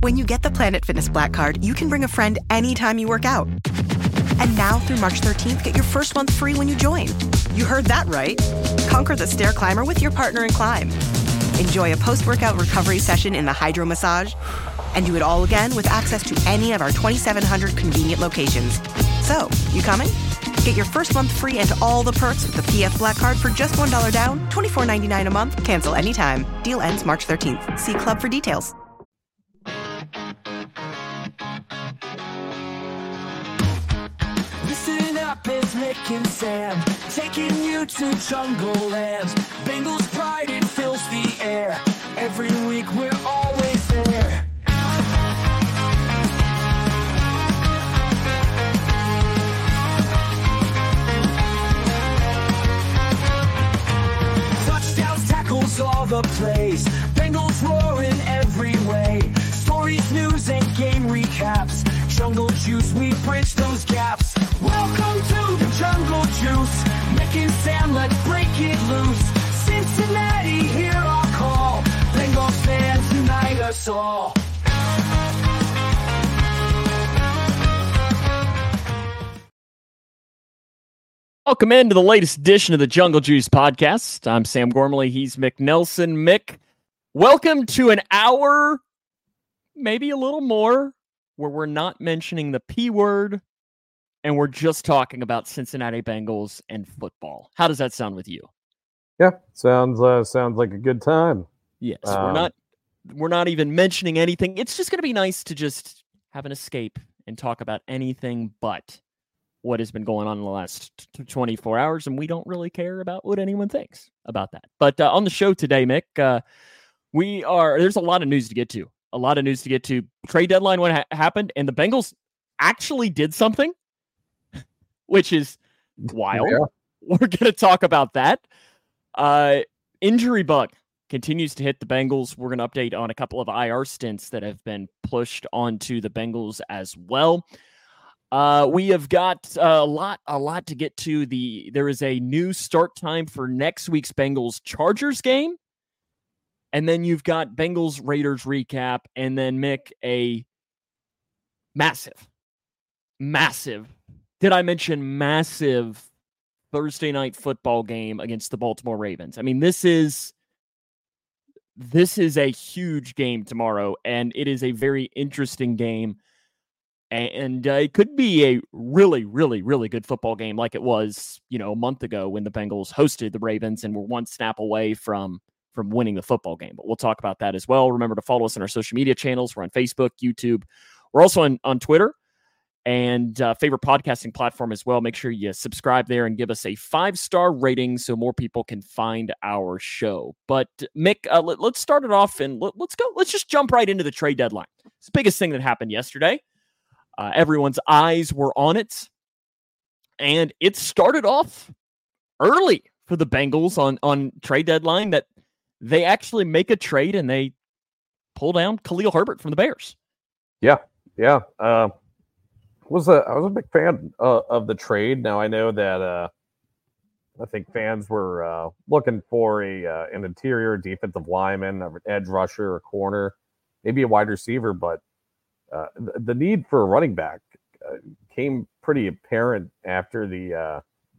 When you get the Planet Fitness Black Card, you can bring a friend anytime you work out. And now through March 13th, get your first month free when you join. You heard that right. Conquer the stair climber with your partner in climb. Enjoy a post-workout recovery session in the Hydro Massage. And do it all again with access to any of our 2,700 convenient locations. So, you coming? Get your first month free and all the perks with the PF Black Card for just $1 down, $24.99 a month. Cancel anytime. Deal ends March 13th. See Club for details. Listen up, it's Nick and Sam, taking you to Jungle Land. Bengals pride, it fills the air. Every week we're always there. Touchdowns, tackles, all the plays. Bengals roaring every way. Stories, news, and game recaps. Jungle Juice, we bridge those gaps. Welcome to the Jungle Juice. Nick and Sam, let's break it loose. Cincinnati, hear our call. Bengals fans, unite us all. Welcome into the latest edition of the Jungle Juice podcast. I'm Sam Gormley. He's Mick Nelson. Mick, welcome to an hour, maybe a little more, where we're not mentioning the P word and we're just talking about Cincinnati Bengals and football. How does that sound with you? Yeah, sounds like a good time. Yes, we're not even mentioning anything. It's just going to be nice to just have an escape and talk about anything but what has been going on in the last 24 hours, and we don't really care about what anyone thinks about that. But on the show today, Mick, there's a lot of news to get to. Trade deadline when happened, and the Bengals actually did something, which is wild. Yeah. We're going to talk about that. Injury bug continues to hit the Bengals. We're going to update on a couple of IR stints that have been pushed onto the Bengals as well. We have got a lot to get to. There is a new start time for next week's Bengals Chargers game. And then you've got Bengals Raiders recap, and then Mick, a massive, did I mention massive Thursday night football game against the Baltimore Ravens? I mean, this is a huge game tomorrow, and it is a very interesting game. And it could be a really, really, really good football game like it was, a month ago when the Bengals hosted the Ravens and were one snap away from winning the football game. But we'll talk about that as well. Remember to follow us on our social media channels. We're on Facebook, YouTube. We're also on Twitter and favorite podcasting platform as well. Make sure you subscribe there and give us a 5-star rating so more people can find our show. But Mick, let's start it off and let's go. Let's just jump right into the trade deadline. It's the biggest thing that happened yesterday. Everyone's eyes were on it, and it started off early for the Bengals on trade deadline that they actually make a trade and they pull down Khalil Herbert from the Bears. Yeah. I was a big fan of the trade. Now I know that I think fans were looking for an interior defensive lineman, an edge rusher, a corner, maybe a wide receiver, but the need for a running back came pretty apparent after the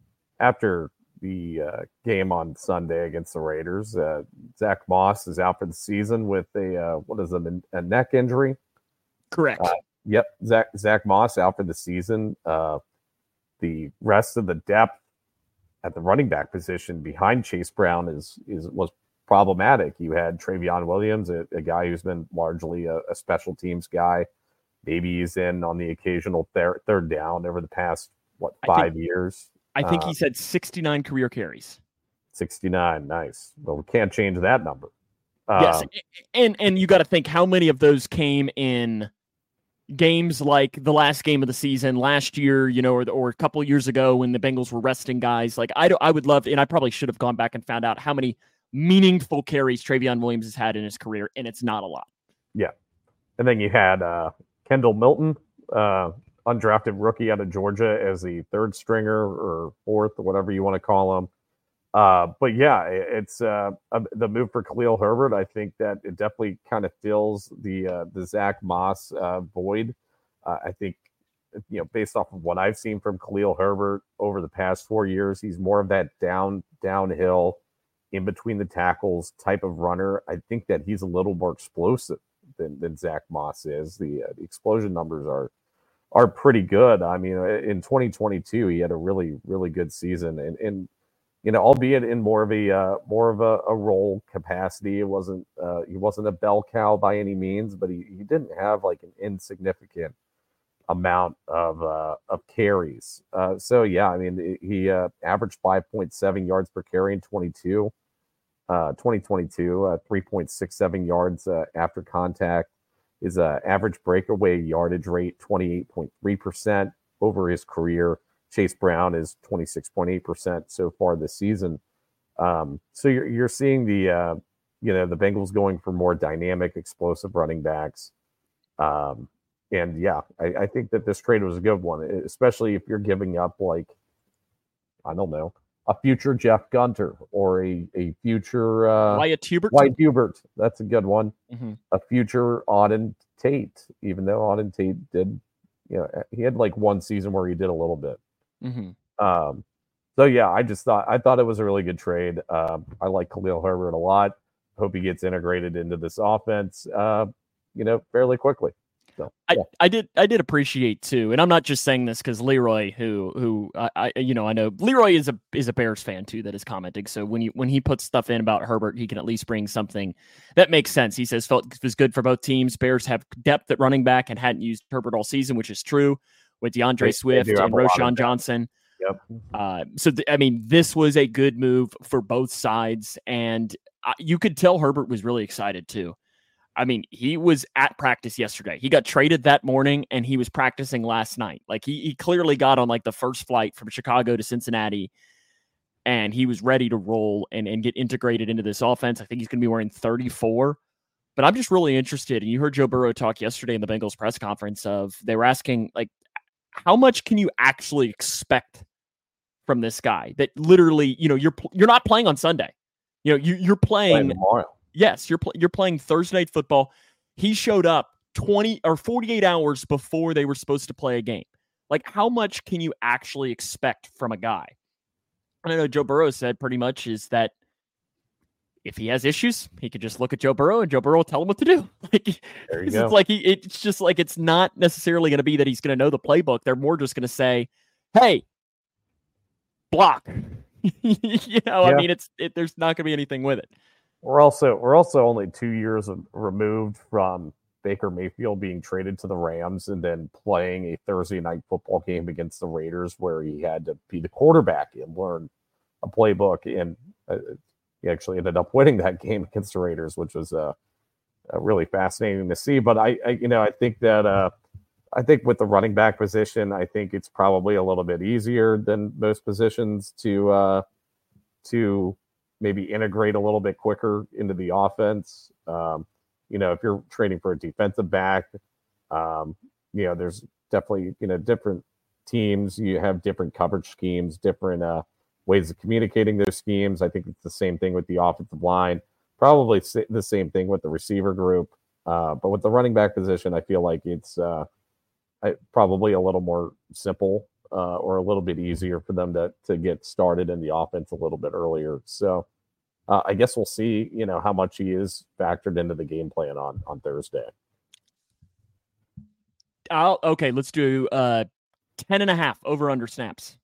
game on Sunday against the Raiders. Zach Moss is out for the season with a neck injury. Correct. Yep, Zach Moss out for the season. The rest of the depth at the running back position behind Chase Brown was problematic. You had Travion Williams, a guy who's been largely a special teams guy. Maybe he's in on the occasional third down over the past 5 years. I think he's had 69 career carries. 69, nice. Well, we can't change that number. Yes, and you got to think how many of those came in games like the last game of the season last year, or a couple of years ago when the Bengals were resting guys. Like I would love, and I probably should have gone back and found out how many meaningful carries Travion Williams has had in his career, and it's not a lot. Yeah, and then you had Kendall Milton, undrafted rookie out of Georgia, as the third stringer or fourth or whatever you want to call him. But yeah, it's the move for Khalil Herbert. I think that it definitely kind of fills the Zach Moss void. I think, based off of what I've seen from Khalil Herbert over the past 4 years, he's more of that downhill, in between the tackles type of runner. I think that he's a little more explosive than Zach Moss is. The explosion numbers are pretty good. I mean, in 2022, he had a really, really good season, and albeit in more of a role capacity. It wasn't he wasn't a bell cow by any means, but he didn't have like an insignificant amount of carries. So yeah, I mean, he averaged 5.7 yards per carry in 2022, 3.67 yards after contact. His average breakaway yardage rate 28.3% over his career. Chase Brown is 26.8% so far this season. So you're seeing the Bengals going for more dynamic, explosive running backs. And yeah, I think that this trade was a good one, especially if you're giving up, like, I don't know, a future Jeff Gunter or a future Wyatt Hubert. Wyatt Hubert. That's a good one. Mm-hmm. A future Auden Tate, even though Auden Tate did, he had like one season where he did a little bit. Mm-hmm. So yeah, I thought it was a really good trade. I like Khalil Herbert a lot. Hope he gets integrated into this offense, fairly quickly. So, yeah. I did appreciate too, and I'm not just saying this because Leroy, who I know Leroy is a Bears fan too that is commenting. So when he puts stuff in about Herbert, he can at least bring something that makes sense. He says felt it was good for both teams. Bears have depth at running back and hadn't used Herbert all season, which is true with DeAndre Swift and Roschon Johnson. Yep. This was a good move for both sides, and you could tell Herbert was really excited too. I mean, he was at practice yesterday. He got traded that morning, and he was practicing last night. Like, he clearly got on, like, the first flight from Chicago to Cincinnati, and he was ready to roll and get integrated into this offense. I think he's going to be wearing 34. But I'm just really interested, and you heard Joe Burrow talk yesterday in the Bengals press conference they were asking, like, how much can you actually expect from this guy that literally, you're not playing on Sunday. You're playing tomorrow. Yes, you're playing Thursday Night Football. He showed up 20 or 48 hours before they were supposed to play a game. Like, how much can you actually expect from a guy? And I know Joe Burrow said pretty much is that if he has issues, he could just look at Joe Burrow and Joe Burrow will tell him what to do. Like, there you go. It's just like it's not necessarily going to be that he's going to know the playbook. They're more just going to say, "Hey, block." I mean, there's not going to be anything with it. We're also only 2 years removed from Baker Mayfield being traded to the Rams and then playing a Thursday night football game against the Raiders where he had to be the quarterback and learn a playbook. And he actually ended up winning that game against the Raiders, which was really fascinating to see. But I think that I think with the running back position, I think it's probably a little bit easier than most positions to maybe integrate a little bit quicker into the offense. If you're trading for a defensive back, there's definitely, different teams. You have different coverage schemes, different ways of communicating those schemes. I think it's the same thing with the offensive line, probably the same thing with the receiver group. But with the running back position, I feel like it's probably a little more simple or a little bit easier for them to get started in the offense a little bit earlier. So I guess we'll see, how much he is factored into the game plan on Thursday. Okay, let's do 10.5 over under snaps.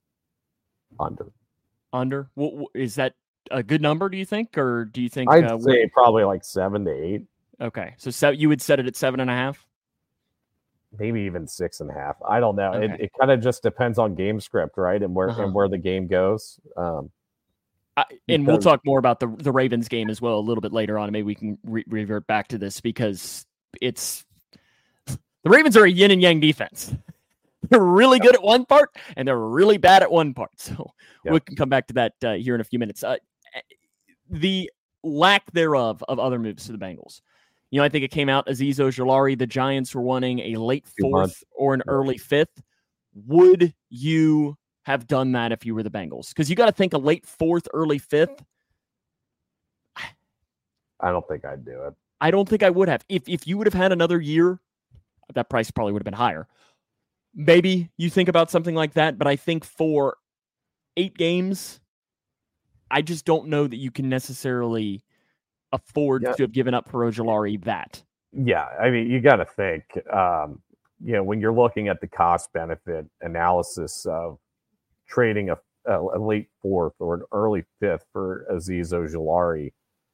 Under. Is that a good number, do you think? Or do you think I'd say probably like 7 to 8. Okay. So you would set it at 7.5? Maybe even 6.5. I don't know. Okay. It kind of just depends on game script, right? And where the game goes. And we'll talk more about the Ravens game as well a little bit later on. Maybe we can revert back to this because the Ravens are a yin and yang defense. They're really good at one part and they're really bad at one part. So we can come back to that here in a few minutes. The lack thereof of other moves to the Bengals. I think it came out Azeez Ojulari. The Giants were wanting a late 4th or an early 5th. Would you have done that if you were the Bengals? Because you got to think a late 4th, early 5th. I don't think I'd do it. I don't think I would have. If you would have had another year, that price probably would have been higher. Maybe you think about something like that, but I think for 8 games, I just don't know that you can necessarily afford to have given up for Ojulari that. Yeah, I mean, you got to think, when you're looking at the cost-benefit analysis of trading a late 4th or an early 5th for Azeez Ojulari,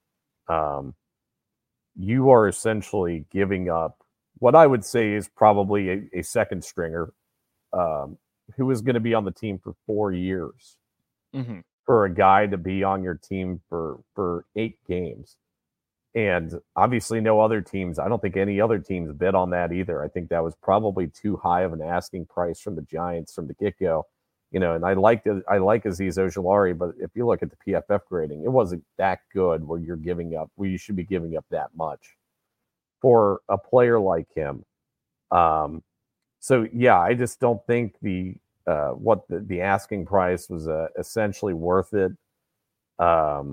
you are essentially giving up what I would say is probably a second stringer who is going to be on the team for 4 years for a guy to be on your team for 8 games. And obviously no other teams, I don't think any other teams bid on that either. I think that was probably too high of an asking price from the Giants from the get-go. And I like Azeez Ojulari, but if you look at the PFF grading, it wasn't that good where you should be giving up that much for a player like him. So yeah, I just don't think the asking price was essentially worth it. I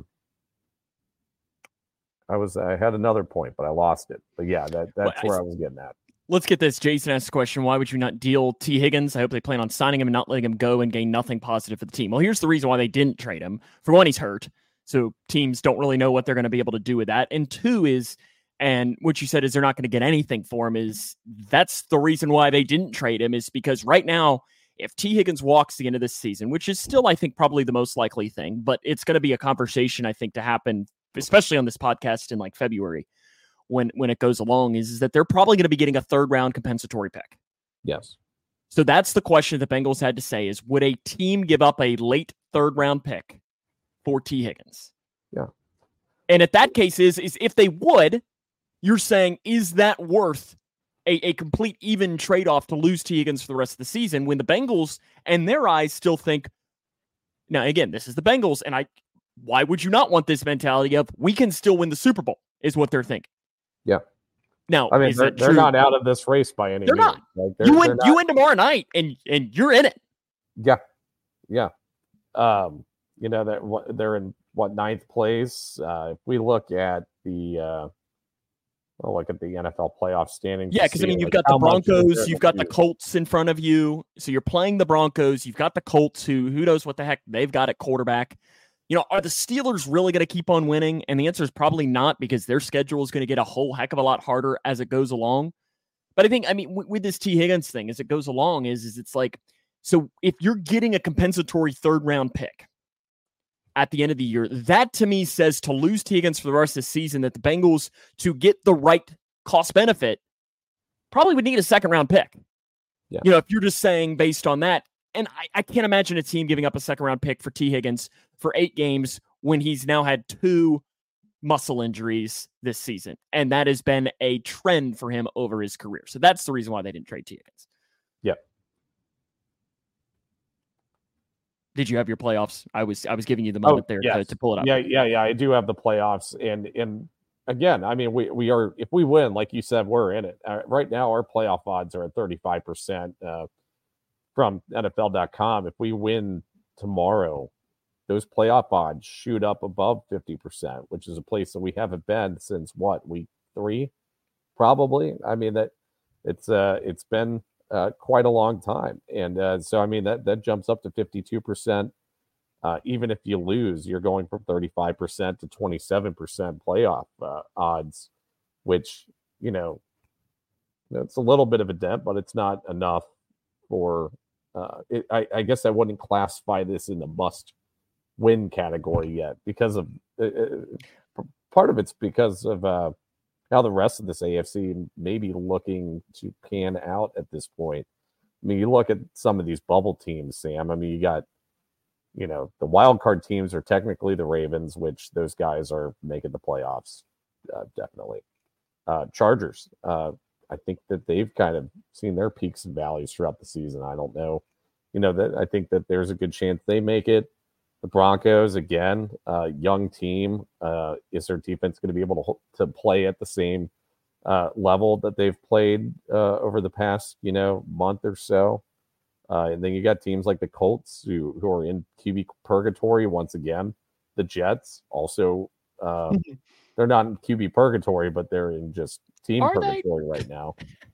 had another point, but I lost it. But yeah, that's where I was getting at. Let's get this. Jason asked the question, why would you not deal T. Higgins? I hope they plan on signing him and not letting him go and gain nothing positive for the team. Well, here's the reason why they didn't trade him. For one, he's hurt, so teams don't really know what they're going to be able to do with that. And 2 is, and what you said is they're not going to get anything for him, is that's the reason why they didn't trade him, is because right now, if T. Higgins walks the end of this season, which is still, I think, probably the most likely thing, but it's going to be a conversation, I think, to happen, especially on this podcast in like February, when it goes along, is that they're probably going to be getting a 3rd round compensatory pick. Yes. So that's the question the Bengals had to say, is would a team give up a late 3rd round pick for T. Higgins? Yeah. And if that case is if they would, you're saying, is that worth a complete even trade-off to lose T. Higgins for the rest of the season, when the Bengals and their eyes still think, now again, this is the Bengals, and why would you not want this mentality of we can still win the Super Bowl, is what they're thinking. Yeah. Now, I mean, they're not out of this race by any means. They're not. Like, you win tomorrow night, and you're in it. Yeah. Yeah. That they're in 9th place. If we look at the NFL playoff standings. Yeah, because you've got the Broncos, you've got the Colts in front of you. So you're playing the Broncos. You've got the Colts, who knows what the heck they've got at quarterback. Are the Steelers really going to keep on winning? And the answer is probably not, because their schedule is going to get a whole heck of a lot harder as it goes along. But I think, with this T. Higgins thing, as it goes along, is it's like, so if you're getting a compensatory 3rd round pick at the end of the year, that to me says to lose T. Higgins for the rest of the season, that the Bengals, to get the right cost benefit, probably would need a 2nd round pick. Yeah. If you're just saying based on that. And I can't imagine a team giving up a 2nd round pick for T. Higgins for 8 games when he's now had 2 muscle injuries this season. And that has been a trend for him over his career. So that's the reason why they didn't trade T. Higgins. Yep. Did you have your playoffs? I was giving you the moment to pull it up. Yeah. I do have the playoffs. And again, we are, if we win, like you said, we're in it. Right now, our playoff odds are at 35%. From NFL.com, if we win tomorrow, those playoff odds shoot up above 50%, which is a place that we haven't been since week 3, probably. That it's been quite a long time, and so that jumps up to 52%. Even if you lose, you're going from 35% to 27% playoff odds, which it's a little bit of a dent, but it's not enough for. I guess I wouldn't classify this in the must-win category yet, because of part of it's because of how the rest of this AFC may be looking to pan out at this point. You look at some of these bubble teams, Sam. You got, the wild card teams are technically the Ravens, which those guys are making the playoffs, definitely. Chargers. I think that they've kind of seen their peaks and valleys throughout the season. I don't know. That I think that there's a good chance they make it. The Broncos, again, young team. Is their defense going to be able to play at the same level that they've played over the past, month or so? And then you got teams like the Colts who are in QB purgatory once again. The Jets also, they're not in QB purgatory, but they're in just team purgatory right now.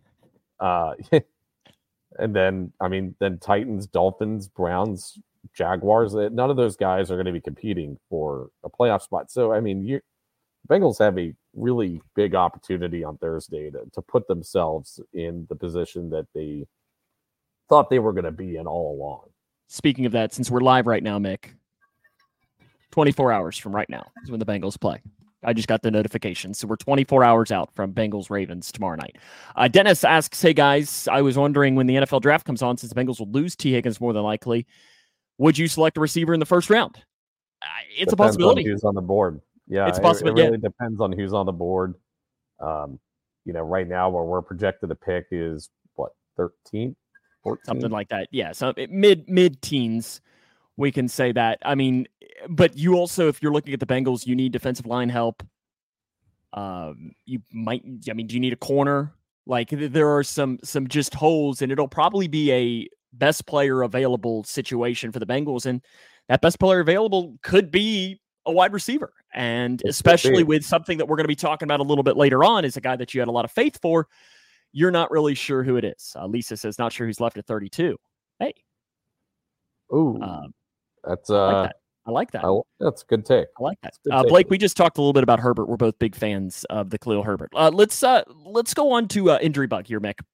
And then, then Titans, Dolphins, Browns, Jaguars, none of those guys are going to be competing for a playoff spot. So, Bengals have a really big opportunity on Thursday to put themselves in the position that they thought they were going to be in all along. Speaking of that, since we're live right now, Mick, 24 hours from right now is when the Bengals play. I just got the notification. So we're 24 hours out from Bengals-Ravens tomorrow night. Dennis asks, hey, guys, I was wondering when the NFL draft comes on, since the Bengals will lose T. Higgins more than likely, would you select a receiver in the first round? It's a possibility. Who's on the board. Yeah, it's possible. It really depends on who's on the board. Right now where we're projected to pick is, 13th? 14th? Something like that. Yeah, so mid-teens. We can say that. But you also, if you're looking at the Bengals, you need defensive line help. You might, do you need a corner? Like, there are some just holes, and it'll probably be a best player available situation for the Bengals. And that best player available could be a wide receiver. And especially with something that we're going to be talking about a little bit later on, is a guy that you had a lot of faith for. You're not really sure who it is. Lisa says, not sure who's left at 32. Hey. Ooh. That's I like that. That's a good take. I like that. Blake, we just talked a little bit about Herbert. We're both big fans of the Khalil Herbert. Let's go on to injury bug here, Mick.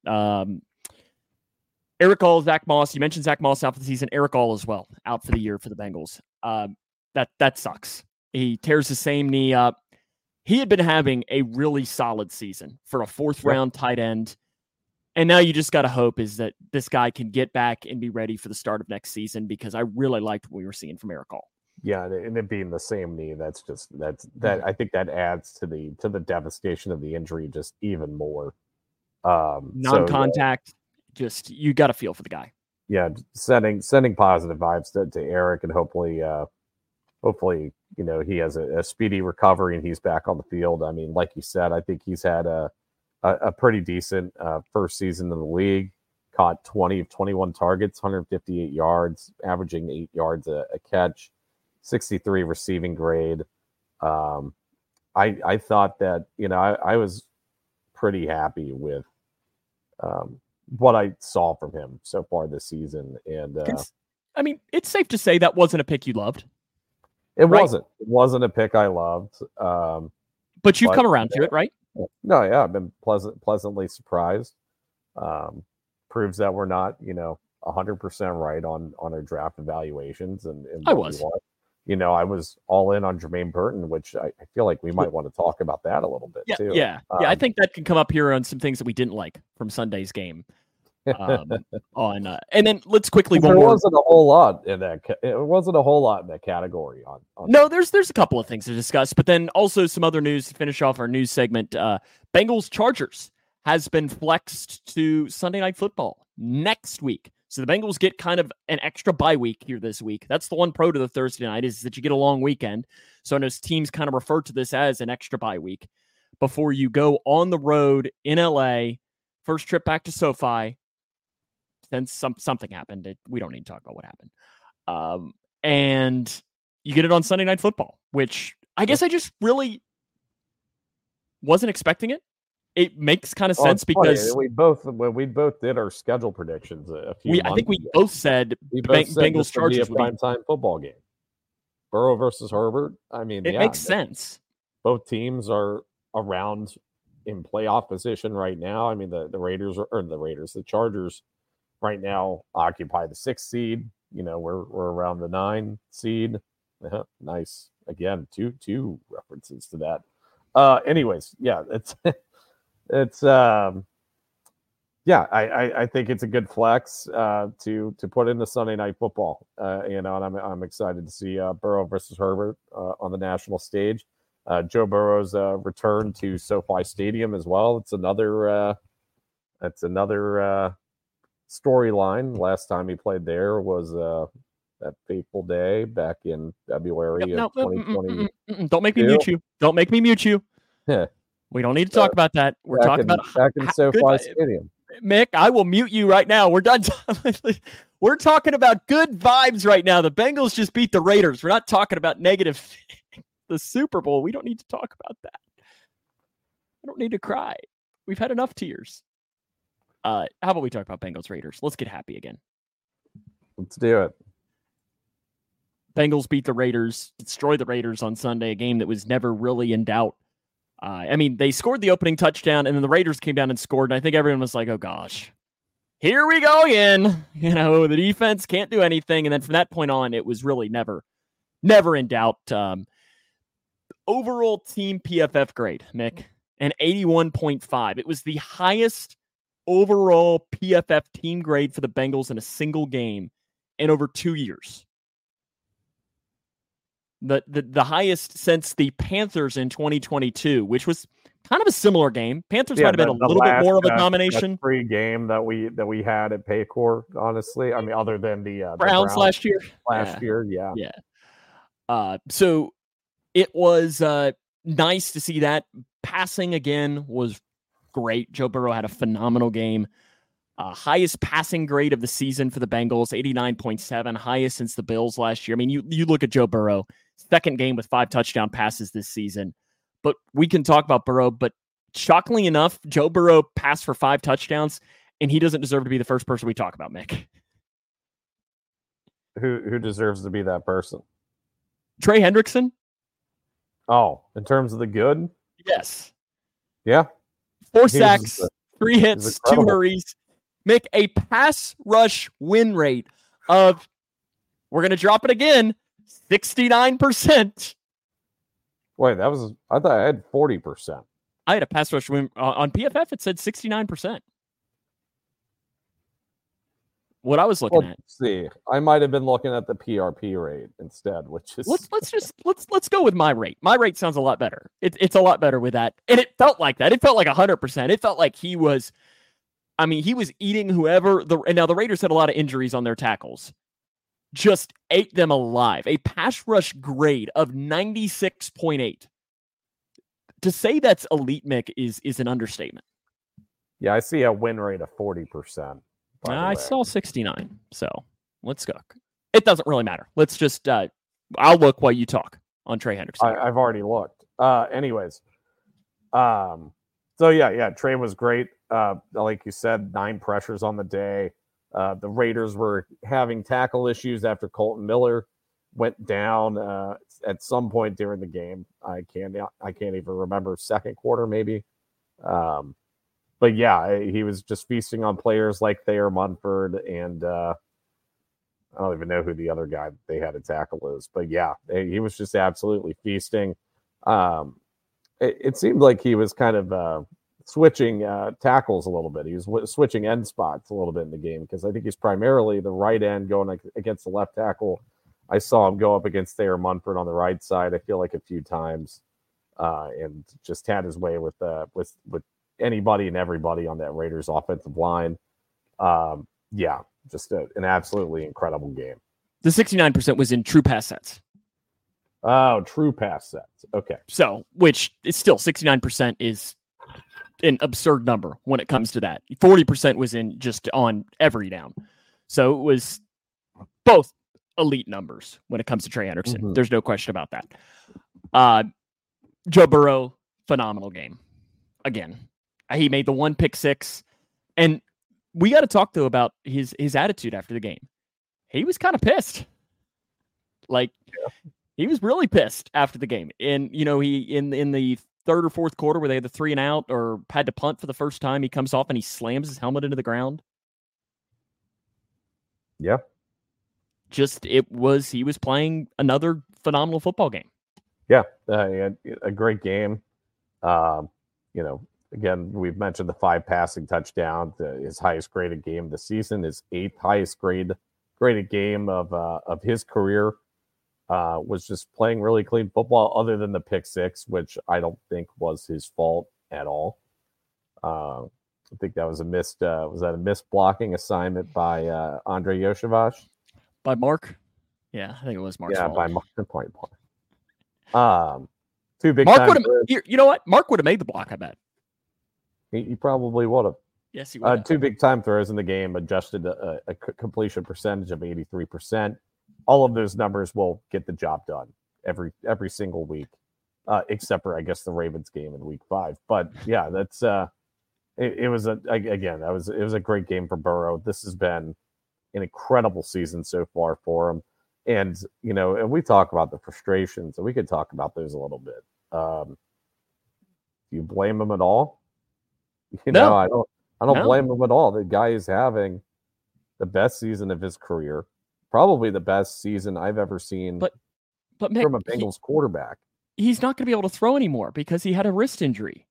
Eric All, Zach Moss. You mentioned Zach Moss out for the season. Eric All as well, out for the year for the Bengals. That sucks. He tears the same knee up. He had been having a really solid season for a fourth-round tight end. And now you just got to hope is that this guy can get back and be ready for the start of next season, because I really liked what we were seeing from Eric All. Yeah, and it being the same knee, I think that adds to the devastation of the injury just even more. Non-contact, just you got to feel for the guy. Yeah, sending positive vibes to Eric, and hopefully he has a speedy recovery and he's back on the field. Like you said, I think he's had a pretty decent first season in the league. Caught 20 of 21 targets, 158 yards, averaging 8 yards a catch, 63 receiving grade. I thought that, I was pretty happy with what I saw from him so far this season. And it's safe to say that wasn't a pick you loved. It wasn't a pick I loved. But you've come around to it, right? No, yeah, I've been pleasantly surprised. Proves that we're not, 100% right on our draft evaluations. And I was. I was all in on Jermaine Burton, which I feel like we might want to talk about that a little bit too. Yeah. I think that can come up here on some things that we didn't like from Sunday's game. And then let's quickly. Wasn't a whole lot in that. It wasn't a whole lot in that category. No, there's a couple of things to discuss, but then also some other news to finish off our news segment. Bengals Chargers has been flexed to Sunday Night Football next week. So the Bengals get kind of an extra bye week here this week. That's the one pro to the Thursday night, is that you get a long weekend. So I know teams kind of refer to this as an extra bye week before you go on the road in LA. First trip back to SoFi. Then something happened. We don't need to talk about what happened. And you get it on Sunday Night Football, which I guess I just really wasn't expecting it. It makes kind of sense because we both did our schedule predictions a few months I think we ago. Both said Bengals Chargers would be a primetime football game. Burrow versus Herbert. It makes sense. Both teams are around in playoff position right now. The Chargers right now occupy the 6th seed. We're around the 9 seed. Nice. Again, two references to that. Anyways, yeah, I think it's a good flex to put in the Sunday Night Football. And I'm excited to see Burrow versus Herbert on the national stage. Joe Burrow's return to SoFi Stadium as well. It's another storyline. Last time he played there was that fateful day back in February of 2020. Don't make me mute you. Don't make me mute you. We don't need to talk about that. We're talking about back in SoFi Stadium. Mick, I will mute you right now. We're done. We're talking about good vibes right now. The Bengals just beat the Raiders. We're not talking about negative. The Super Bowl. We don't need to talk about that. I don't need to cry. We've had enough tears. How about we talk about Bengals Raiders? Let's get happy again. Let's do it. Bengals beat the Raiders, destroyed the Raiders on Sunday, a game that was never really in doubt. I mean, they scored the opening touchdown, and then the Raiders came down and scored, and I think everyone was like, oh, gosh. Here we go again. You know, the defense can't do anything, and then from that point on, it was really never in doubt. Overall team PFF grade, Mick, an 81.5. It was the highest overall PFF team grade for the Bengals in a single game in over 2 years. The highest since the Panthers in 2022, which was kind of a similar game. Panthers might have been a little bit more of a domination. Free game that we had at Paycor, honestly. I mean, other than the Browns last year. Yeah. So it was nice to see that. Passing again was great. Joe Burrow had a phenomenal game. Highest passing grade of the season for the Bengals, 89.7, highest since the Bills last year. I mean, you look at Joe Burrow, second game with 5 touchdown passes this season. But we can talk about Burrow, but shockingly enough, Joe Burrow passed for 5 touchdowns, and he doesn't deserve to be the first person we talk about, Mick. Who deserves to be that person? Trey Hendrickson? Oh, in terms of the good? Yes. Yeah. 4 sacks, 3 hits, 2 hurries. Make a pass rush win rate of, we're going to drop it again, 69%. Wait, I thought I had 40%. I had a pass rush win on PFF. It said 69%. What I was looking at. Let's see. I might have been looking at the PRP rate instead, which is let's go with my rate. My rate sounds a lot better. It's a lot better with that. And it felt like that. It felt like 100%. It felt like he was eating whoever and now the Raiders had a lot of injuries on their tackles. Just ate them alive. A pass rush grade of 96.8. To say that's elite, Mick, is an understatement. Yeah, I see a win rate of 40%. I saw 69. So let's go. It doesn't really matter. Let's just I'll look while you talk on Trey Hendrickson. I've already looked. Anyways. So yeah, Trey was great. Like you said, 9 pressures on the day. The Raiders were having tackle issues after Colton Miller went down at some point during the game. I can't even remember, second quarter maybe. But yeah, he was just feasting on players like Thayer Munford, and I don't even know who the other guy they had to tackle is. But yeah, he was just absolutely feasting. It seemed like he was kind of switching tackles a little bit. He was switching end spots a little bit in the game because I think he's primarily the right end going against the left tackle. I saw him go up against Thayer Munford on the right side, I feel like a few times, and just had his way with anybody and everybody on that Raiders offensive line. Yeah, just an absolutely incredible game. The 69% was in true pass sets. Oh, true pass sets. Okay. So, which is still 69% is an absurd number when it comes to that. 40% was in just on every down. So it was both elite numbers when it comes to Trey Hendrickson. Mm-hmm. There's no question about that. Joe Burrow, phenomenal game. Again, he made the 1 pick 6. And we got to talk, though, about his attitude after the game. He was kind of pissed. He was really pissed after the game. And, he in the third or fourth quarter where they had the 3 and out or had to punt for the first time, he comes off and he slams his helmet into the ground. Yeah. He was playing another phenomenal football game. Yeah. He had a great game. Again, we've mentioned the 5 passing touchdowns, his highest graded game of the season, his 8th highest graded game of his career. Was just playing really clean football other than the pick 6, which I don't think was his fault at all. I think that was a missed blocking assignment by Andre Yoshevach? By Mark? Yeah, I think it was Mark's fault. By Mark. Two big Mark would have, you know what? Mark would have made the block, I bet. He probably would have. Yes, he would. 2 big time throws in the game, adjusted a completion percentage of 83%. All of those numbers will get the job done every single week, except for, I guess, the Ravens game in week 5. But yeah, that's it was a great game for Burrow. This has been an incredible season so far for him. And, and we talk about the frustrations, and we could talk about those a little bit. Do you blame him at all? No. I don't blame him at all. The guy is having the best season of his career, probably the best season I've ever seen but Mick, from a Bengals quarterback. He's not going to be able to throw anymore because he had a wrist injury.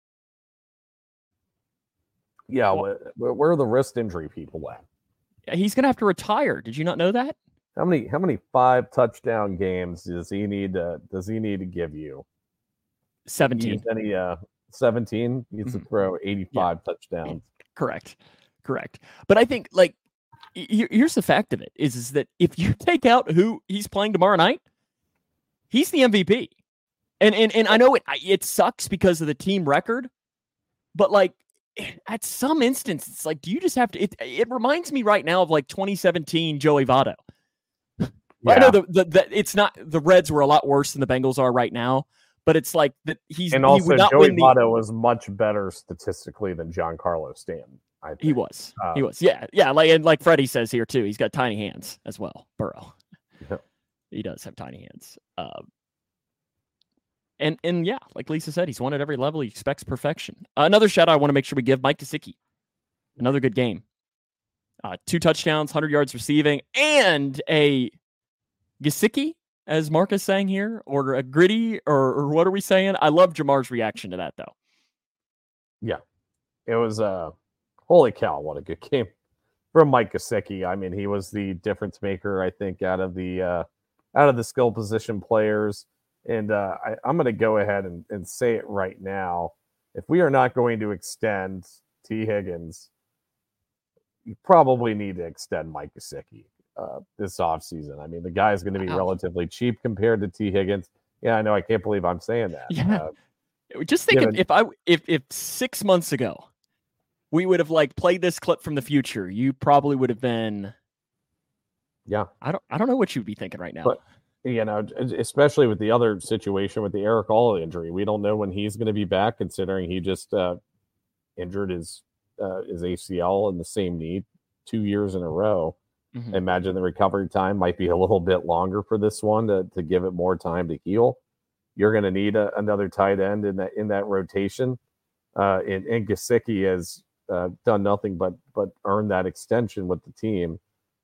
Yeah, where are the wrist injury people at? He's going to have to retire. Did you not know that? How many 5 touchdown games does he need to give you? 17. 17? He needs to throw 85 touchdowns. Correct. But I think, here's the fact of it is that if you take out who he's playing tomorrow night, he's the MVP. And I know it sucks because of the team record, but at some instance, it's do you just have to? It reminds me right now of 2017 Joey Votto. Yeah. I know that it's not, the Reds were a lot worse than the Bengals are right now, but it's that he would not Joey win Votto was much better statistically than Giancarlo Stanton. I think. He was. Yeah. Like Freddie says here too, he's got tiny hands as well. Burrow. Yeah. He does have tiny hands. And yeah, like Lisa said, he's won at every level. He expects perfection. Another shout out I want to make sure we give Mike Gesicki. Another good game. 2 touchdowns, 100 yards receiving, and a Gesicki, as Mark is saying here, or a gritty, or what are we saying? I love Jamar's reaction to that, though. Yeah. It was, holy cow, what a good game from Mike Gesicki. I mean, he was the difference maker, I think, out of the skill position players. And I'm going to go ahead and say it right now. If we are not going to extend T. Higgins, you probably need to extend Mike Gesicki this offseason. I mean, the guy is going to be relatively cheap compared to T. Higgins. Yeah, I know. I can't believe I'm saying that. Yeah. Just think if 6 months ago we would have played this clip from the future, you probably would have been. Yeah. I don't know what you'd be thinking right now. But, especially with the other situation with the Eric All injury, we don't know when he's going to be back, considering he just injured his ACL in the same knee 2 years in a row. Mm-hmm. I imagine the recovery time might be a little bit longer for this one to give it more time to heal. You're going to need another tight end in that rotation. And Gesicki has done nothing but earn that extension with the team.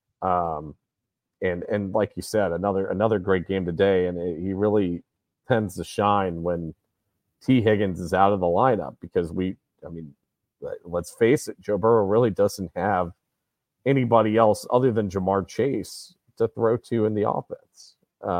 And like you said, another great game today, and he really tends to shine when T. Higgins is out of the lineup, because let's face it, Joe Burrow really doesn't have anybody else other than Jamar Chase to throw to in the offense.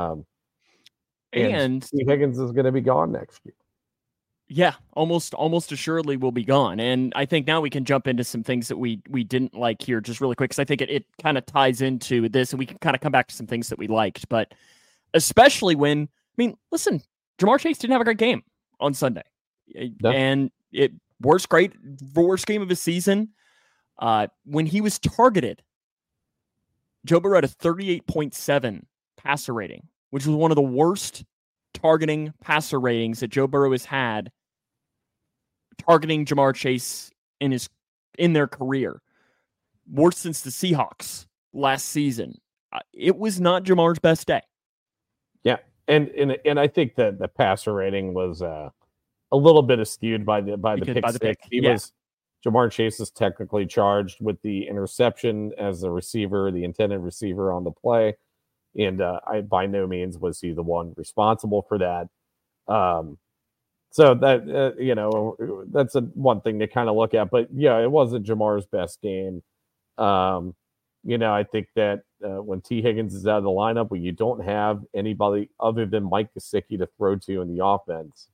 And T. Higgins is going to be gone next year. Yeah, almost assuredly will be gone. And I think now we can jump into some things that we didn't like here just really quick, because I think it kind of ties into this, and we can kind of come back to some things that we liked. But especially when, listen, Jamar Chase didn't have a great game on Sunday. No. And worst game of his season. When he was targeted, Joe Burrow had a 38.7 passer rating, which was one of the worst targeting passer ratings that Joe Burrow has had targeting Jamar Chase in their career. Worse since the Seahawks last season. It was not Jamar's best day. Yeah, and I think that the passer rating was a little bit skewed by the pick. Jamar Chase is technically charged with the interception as the receiver, the intended receiver on the play. And by no means was he the one responsible for that. So that, that's one thing to kind of look at. But, yeah, it wasn't Jamar's best game. I think that when T. Higgins is out of the lineup, when you don't have anybody other than Mike Gesicki to throw to in the offense,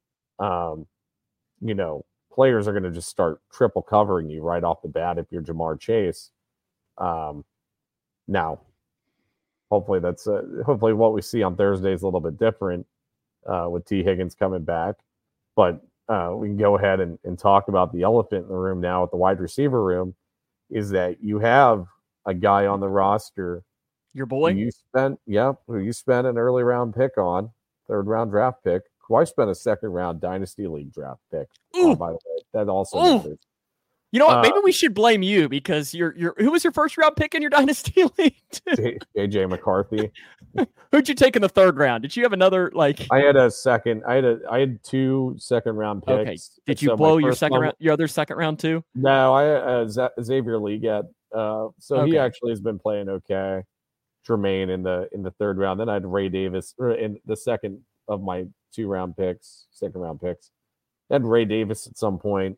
players are going to just start triple covering you right off the bat if you're Jamar Chase. Now, hopefully what we see on Thursday is a little bit different with T. Higgins coming back. But we can go ahead and talk about the elephant in the room now at the wide receiver room, is that you have a guy on the roster. Your boy? Who you spent an early round pick on, third round draft pick, who I spent a second round dynasty league draft pick. By the way, that also matters. You know what? Maybe we should blame you because who was your first round pick in your dynasty league? AJ McCarthy. Who'd you take in the third round? Did you have another I had a second. I had 2 second round picks. Okay. Did you blow your other second round too? No, I Xavier Leggett. He actually has been playing okay. Jermaine in the third round. Then I had Ray Davis in the second of my second round picks. Then Ray Davis at some point.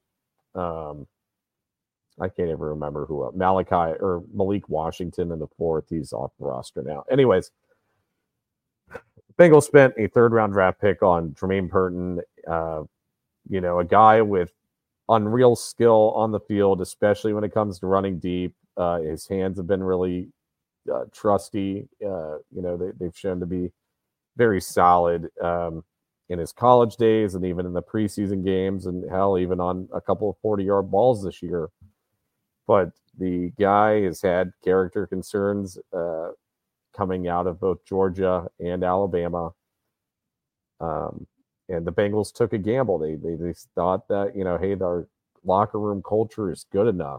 I can't even remember who Malachi or Malik Washington in the fourth. He's off the roster now. Anyways, Bengals spent a third round draft pick on Jermaine Burton, a guy with unreal skill on the field, especially when it comes to running deep. His hands have been really trusty. They've shown to be very solid in his college days and even in the preseason games, and hell, even on a couple of 40-yard balls this year. But the guy has had character concerns coming out of both Georgia and Alabama. And the Bengals took a gamble. They thought that, hey, our locker room culture is good enough,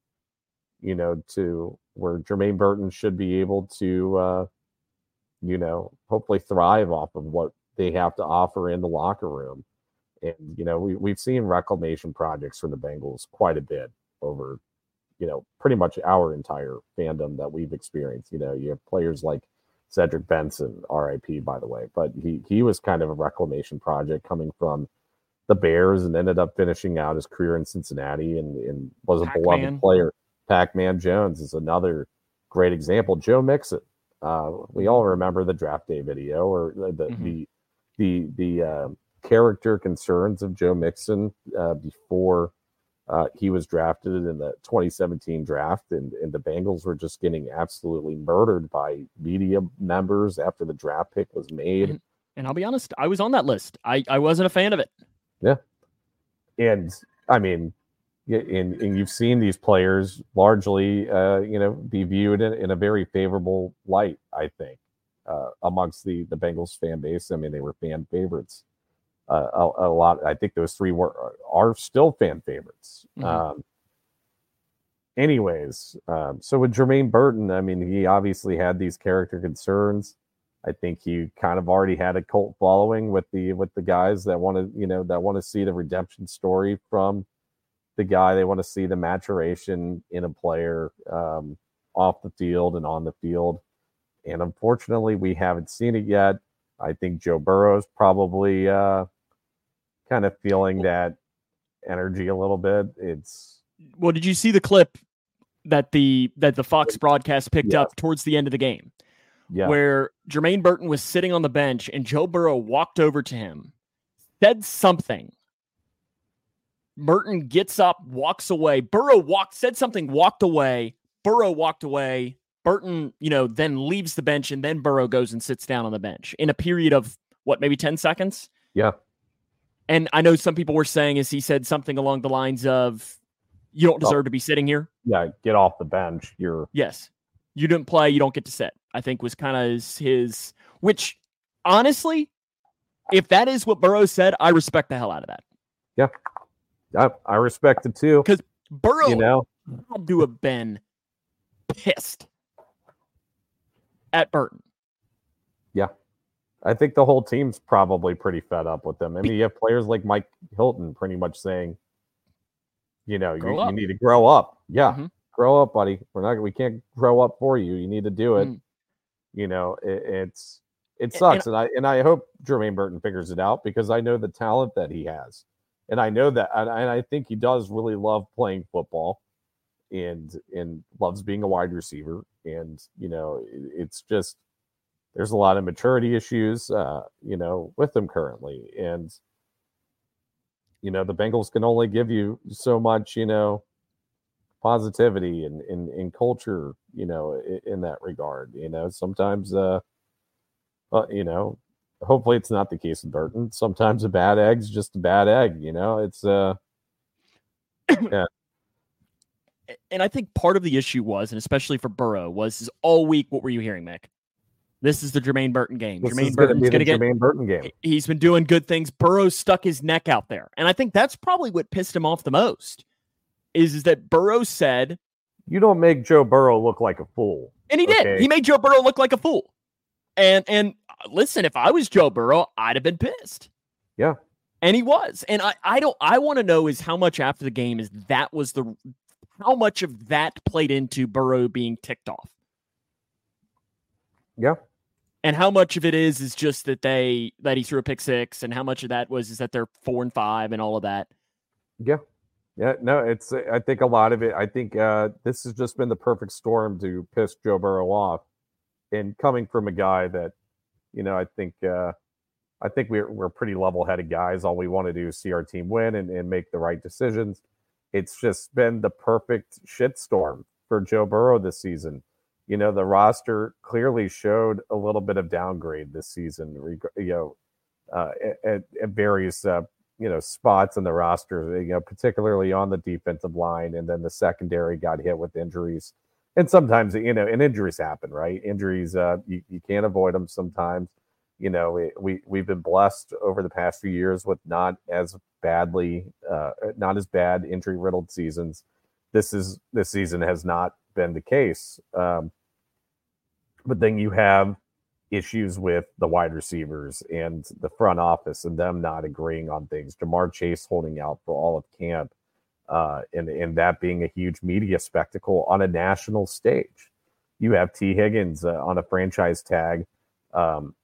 to where Jermaine Burton should be able to, hopefully thrive off of what they have to offer in the locker room. And, we've seen reclamation projects from the Bengals quite a bit over, pretty much our entire fandom that we've experienced. You have players like Cedric Benson, RIP, by the way, but he was kind of a reclamation project coming from the Bears and ended up finishing out his career in Cincinnati and was a beloved player. Pac-Man Jones is another great example. Joe Mixon. We all remember the draft day video or the character concerns of Joe Mixon before he was drafted in the 2017 draft, and the Bengals were just getting absolutely murdered by media members after the draft pick was made. And I'll be honest, I was on that list. I wasn't a fan of it. Yeah. And I mean, and you've seen these players largely, be viewed in a very favorable light, I think, amongst the Bengals fan base. I mean, they were fan favorites. A lot. I think those three are still fan favorites. Mm-hmm. So with Jermaine Burton, I mean, he obviously had these character concerns. I think he kind of already had a cult following with the guys that want to see the redemption story from the guy. They want to see the maturation in a player off the field and on the field. And unfortunately, we haven't seen it yet. I think Joe Burrow's probably kind of feeling that energy a little bit. Well, did you see the clip that the Fox broadcast picked up towards the end of the game? Yeah. Where Jermaine Burton was sitting on the bench and Joe Burrow walked over to him, said something. Burton gets up, walks away. Said something, walked away. Burrow walked away. Burton, then leaves the bench, and then Burrow goes and sits down on the bench in a period of, maybe 10 seconds? Yeah. And I know some people were saying he said something along the lines of, you don't deserve to be sitting here. Yeah, get off the bench. Yes. You didn't play, you don't get to sit, I think was kind of his, which, honestly, if that is what Burrow said, I respect the hell out of that. Yeah. I respect it too. Because Burrow had to have been pissed at Burton. Yeah. I think the whole team's probably pretty fed up with them. I mean, you have players like Mike Hilton pretty much saying, you need to grow up. Yeah. Mm-hmm. Grow up, buddy. We can't grow up for you. You need to do it. It sucks. And I hope Jermaine Burton figures it out because I know the talent that he has. And I know that, and I think he does really love playing football and loves being a wide receiver. And, it's just, there's a lot of maturity issues, with him currently. And, the Bengals can only give you so much, positivity and culture, in that regard. Sometimes, hopefully it's not the case with Burton. Sometimes a bad egg's just a bad egg. It's yeah. And I think part of the issue was, and especially for Burrow, is all week, what were you hearing, Mick? This is the Jermaine Burton game. Jermaine Burton's going to get Jermaine Burton game. He's been doing good things. Burrow stuck his neck out there. And I think that's probably what pissed him off the most, is that Burrow said, you don't make Joe Burrow look like a fool. And he did. He made Joe Burrow look like a fool. And listen, if I was Joe Burrow, I'd have been pissed. Yeah. And he was. And I want to know is how much after the game how much of that played into Burrow being ticked off. Yeah. And how much of it is just that he threw a pick six, and how much of that is that they're 4-5 and all of that. Yeah. Yeah. No, I think a lot of it, I think this has just been the perfect storm to piss Joe Burrow off. And coming from a guy that, I think we're pretty level-headed guys. All we want to do is see our team win and make the right decisions. It's just been the perfect shitstorm for Joe Burrow this season. The roster clearly showed a little bit of downgrade this season, at various, spots in the roster, particularly on the defensive line. And then the secondary got hit with injuries. And sometimes, and injuries happen, right? Injuries, you can't avoid them sometimes. We've been blessed over the past few years with not as bad injury-riddled seasons. This season has not been the case. But then you have issues with the wide receivers and the front office and them not agreeing on things. Jamar Chase holding out for all of camp, and that being a huge media spectacle on a national stage. You have T. Higgins on a franchise tag, and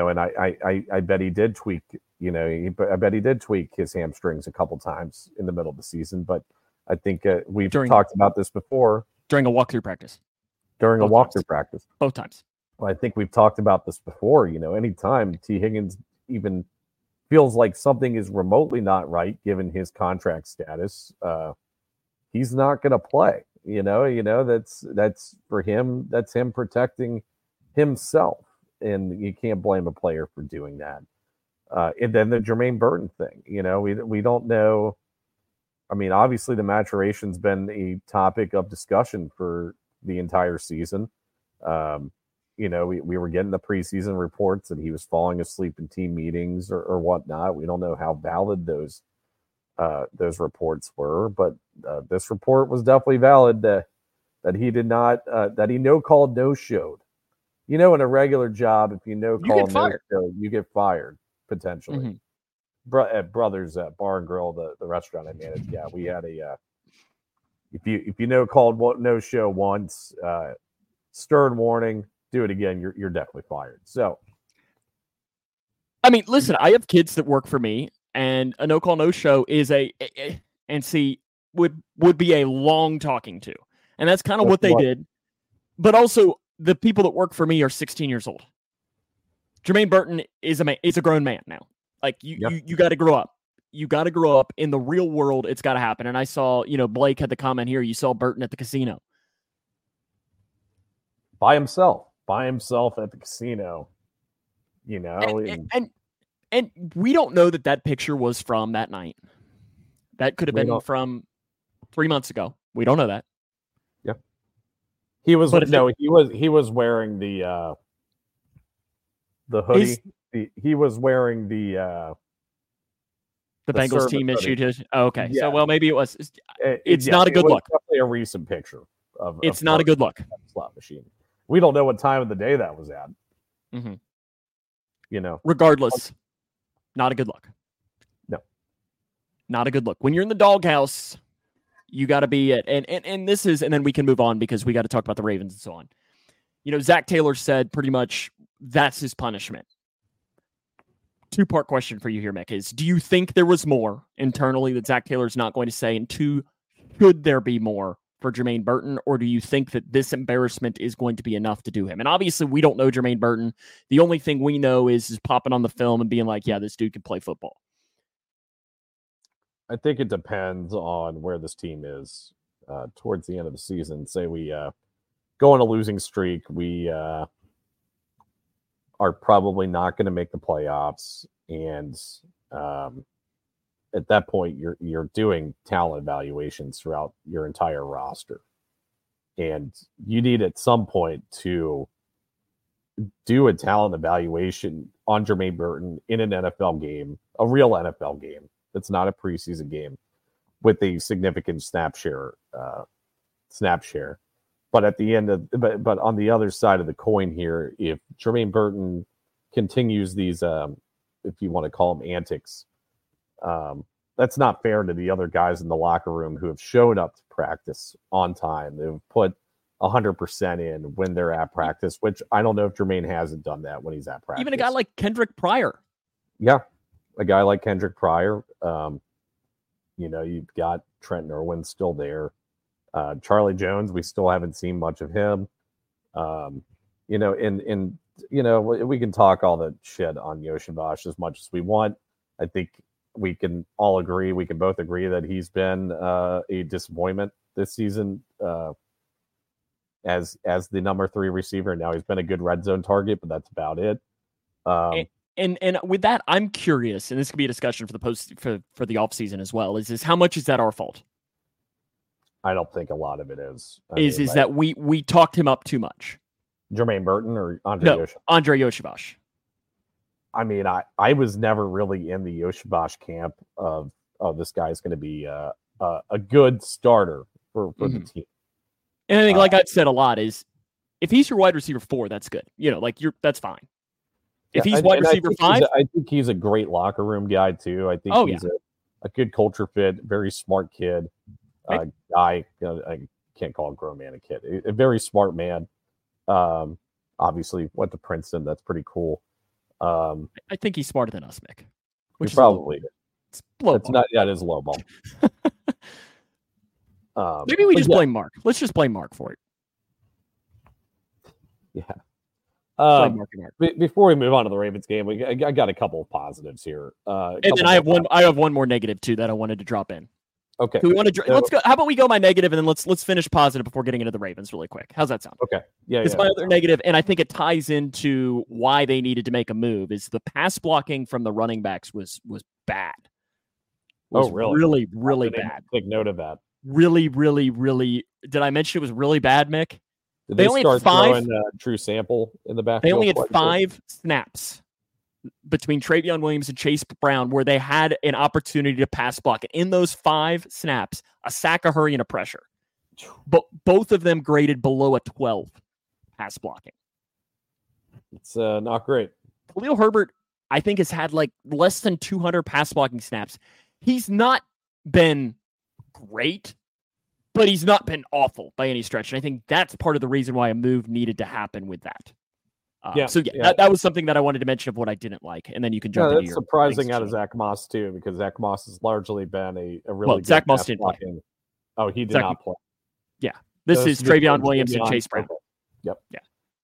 I bet he did tweak. I bet he did tweak his hamstrings a couple times in the middle of the season. But I think we've talked about this before during a walkthrough practice. Practice. Both times. Well, I think we've talked about this before. Anytime T. Higgins even feels like something is remotely not right, given his contract status, he's not going to play. That's for him. That's him protecting himself, and you can't blame a player for doing that. And then the Jermaine Burton thing. We don't know. I mean, obviously the maturation's been a topic of discussion for the entire season. We were getting the preseason reports that he was falling asleep in team meetings or whatnot. We don't know how valid those reports were, but this report was definitely valid that he did not, that he no-showed. In a regular job, if you no-show, you get fired potentially. Mm-hmm. At Brothers Bar and Grill, the restaurant I managed, yeah, we had a if you no-show once, stern warning. Do it again, you're definitely fired. So, I mean, listen, I have kids that work for me, and a no-call, no-show is would be a long talking to, and that's kind of what they did. But also, the people that work for me are 16 years old. Jermaine Burton is a grown man now. Like you got to grow up. You got to grow up in the real world. It's got to happen. And I saw, Blake had the comment here. You saw Burton at the casino by himself at the casino. And we don't know that picture was from that night. That could have been from 3 months ago. We don't know that. Yeah, he was. He was wearing the hoodie. He was wearing the Bengals team issued his. Oh, okay, yeah. So well, maybe it was. It's not a good look. Definitely a recent picture of. It's not a good look. Slot machine. We don't know what time of the day that was at. Mm-hmm. Regardless, not a good look. No, not a good look. When you're in the doghouse, you got to be at, and this is, and then we can move on because we got to talk about the Ravens and so on. Zach Taylor said pretty much that's his punishment. Two-part question for you here, Mick, is do you think there was more internally that Zach Taylor's not going to say? And two, should there be more for Jermaine Burton, or do you think that this embarrassment is going to be enough to do him? And obviously, we don't know Jermaine Burton. The only thing we know is popping on the film and being like, yeah, this dude can play football. I think it depends on where this team is towards the end of the season. Say we go on a losing streak. We are probably not going to make the playoffs, and at that point, you're doing talent evaluations throughout your entire roster, and you need at some point to do a talent evaluation on Jermaine Burton in an NFL game, a real NFL game. That's not a preseason game with a significant snap share. But at the end of, but on the other side of the coin here, if Jermaine Burton continues these, if you want to call them antics, that's not fair to the other guys in the locker room who have showed up to practice on time. They've put 100% in when they're at practice, which I don't know if Jermaine hasn't done that when he's at practice. Even a guy like Kendrick Pryor. Yeah, a guy like Kendrick Pryor. You've got Trent Irwin still there. Charlie Jones, we still haven't seen much of him. We can talk all the shit on Yoshibash as much as we want. I think we can all agree, we can both agree that he's been a disappointment this season as the number 3 receiver. Now he's been a good red zone target, but that's about it. And with that, I'm curious, and this could be a discussion for the offseason as well, is how much is that our fault? I don't think a lot of it is. That we talked him up too much. Jermaine Burton or Andre Yoshibash? Andre Yoshibash. I mean, I was never really in the Yoshibash camp of this guy's going to be a good starter for the team. And I think, like I've said a lot, is if he's your wide receiver 4, that's good. That's fine. If he's wide receiver 5, I think he's a great locker room guy too. I think he's a good culture fit, very smart kid. Guy, I can't call a grown man a kid. A very smart man. Obviously went to Princeton. That's pretty cool. I think he's smarter than us, Mick. Which probably it's low it's not. Yeah, it is low ball. Maybe we just blame Mark. Let's just blame Mark for it. Yeah. Before we move on to the Ravens game, I got a couple of positives here. And then I have one more negative too that I wanted to drop in. Okay. Do we want to? Let's go. How about we go my negative and then let's finish positive before getting into the Ravens really quick. How's that sound? Okay. Yeah. It's my other negative, and I think it ties into why they needed to make a move. Is the pass blocking from the running backs was bad. Really? Really bad. Take note of that. Really. Did I mention it was really bad, Mick? Did they only start throwing True Sample in the back? They only had 5 snaps between Travion Williams and Chase Brown where they had an opportunity to pass block. And in those 5 snaps, a sack, a hurry, and a pressure. But both of them graded below a 12 pass blocking. It's not great. Khalil Herbert, I think, has had like less than 200 pass blocking snaps. He's not been great, but he's not been awful by any stretch. And I think that's part of the reason why a move needed to happen with that. That was something that I wanted to mention of what I didn't like. And then you can jump into your... That's surprising out of Zach Moss, too, because Zach Moss has largely been a really good Zach Moss didn't play. Oh, he did not play. Yeah. This is Travion Williams and Chase Brown. Okay. Yep. Yeah.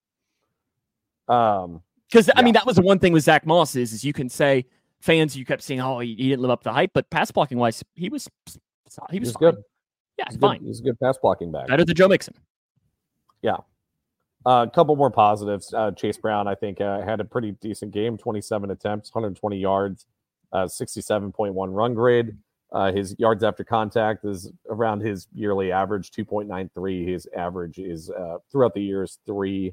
Because, I mean, that was the one thing with Zach Moss is you can say, fans, you kept saying, he didn't live up to the hype, but pass blocking wise, he was good. Yeah, he's fine. He's a good pass blocking back. Better than Joe Mixon. Yeah. A couple more positives. Chase Brown, I think, had a pretty decent game. 27 attempts, 120 yards, 67.1 run grade. His yards after contact is around his yearly average, 2.93. His average is throughout the years 3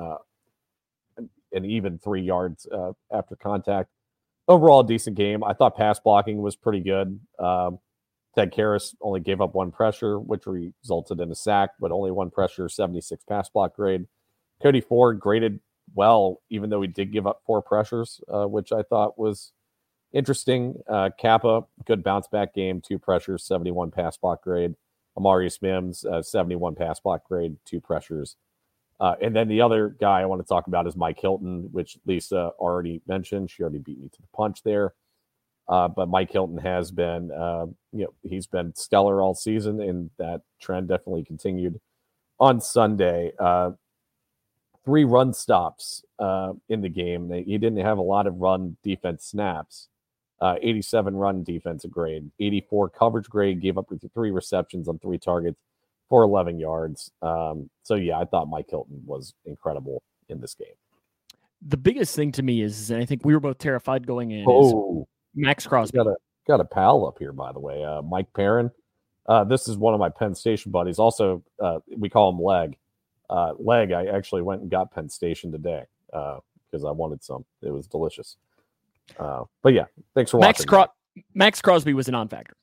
and even 3 yards after contact. Overall, decent game. I thought pass blocking was pretty good. Ted Karras only gave up 1 pressure, which resulted in a sack, but only 1 pressure, 76 pass block grade. Cody Ford graded well, even though he did give up 4 pressures, which I thought was interesting. Kappa, good bounce back game, 2 pressures, 71 pass block grade. Amarius Mims, 71 pass block grade, 2 pressures. And then the other guy I want to talk about is Mike Hilton, which Lisa already mentioned. She already beat me to the punch there. But Mike Hilton has been, he's been stellar all season, and that trend definitely continued on Sunday. 3 run stops in the game. He didn't have a lot of run defense snaps. 87 run defensive grade, 84 coverage grade, gave up 3 receptions on 3 targets for 11 yards. I thought Mike Hilton was incredible in this game. The biggest thing to me is, and I think we were both terrified going in, Oh, is Max Crosby. Got a pal up here, by the way, Mike Perrin. This is one of my Penn Station buddies. Also, we call him Leg. Leg, I actually went and got Penn Station today because I wanted some. It was delicious. But yeah, thanks for watching. Max Crosby was a non-factor.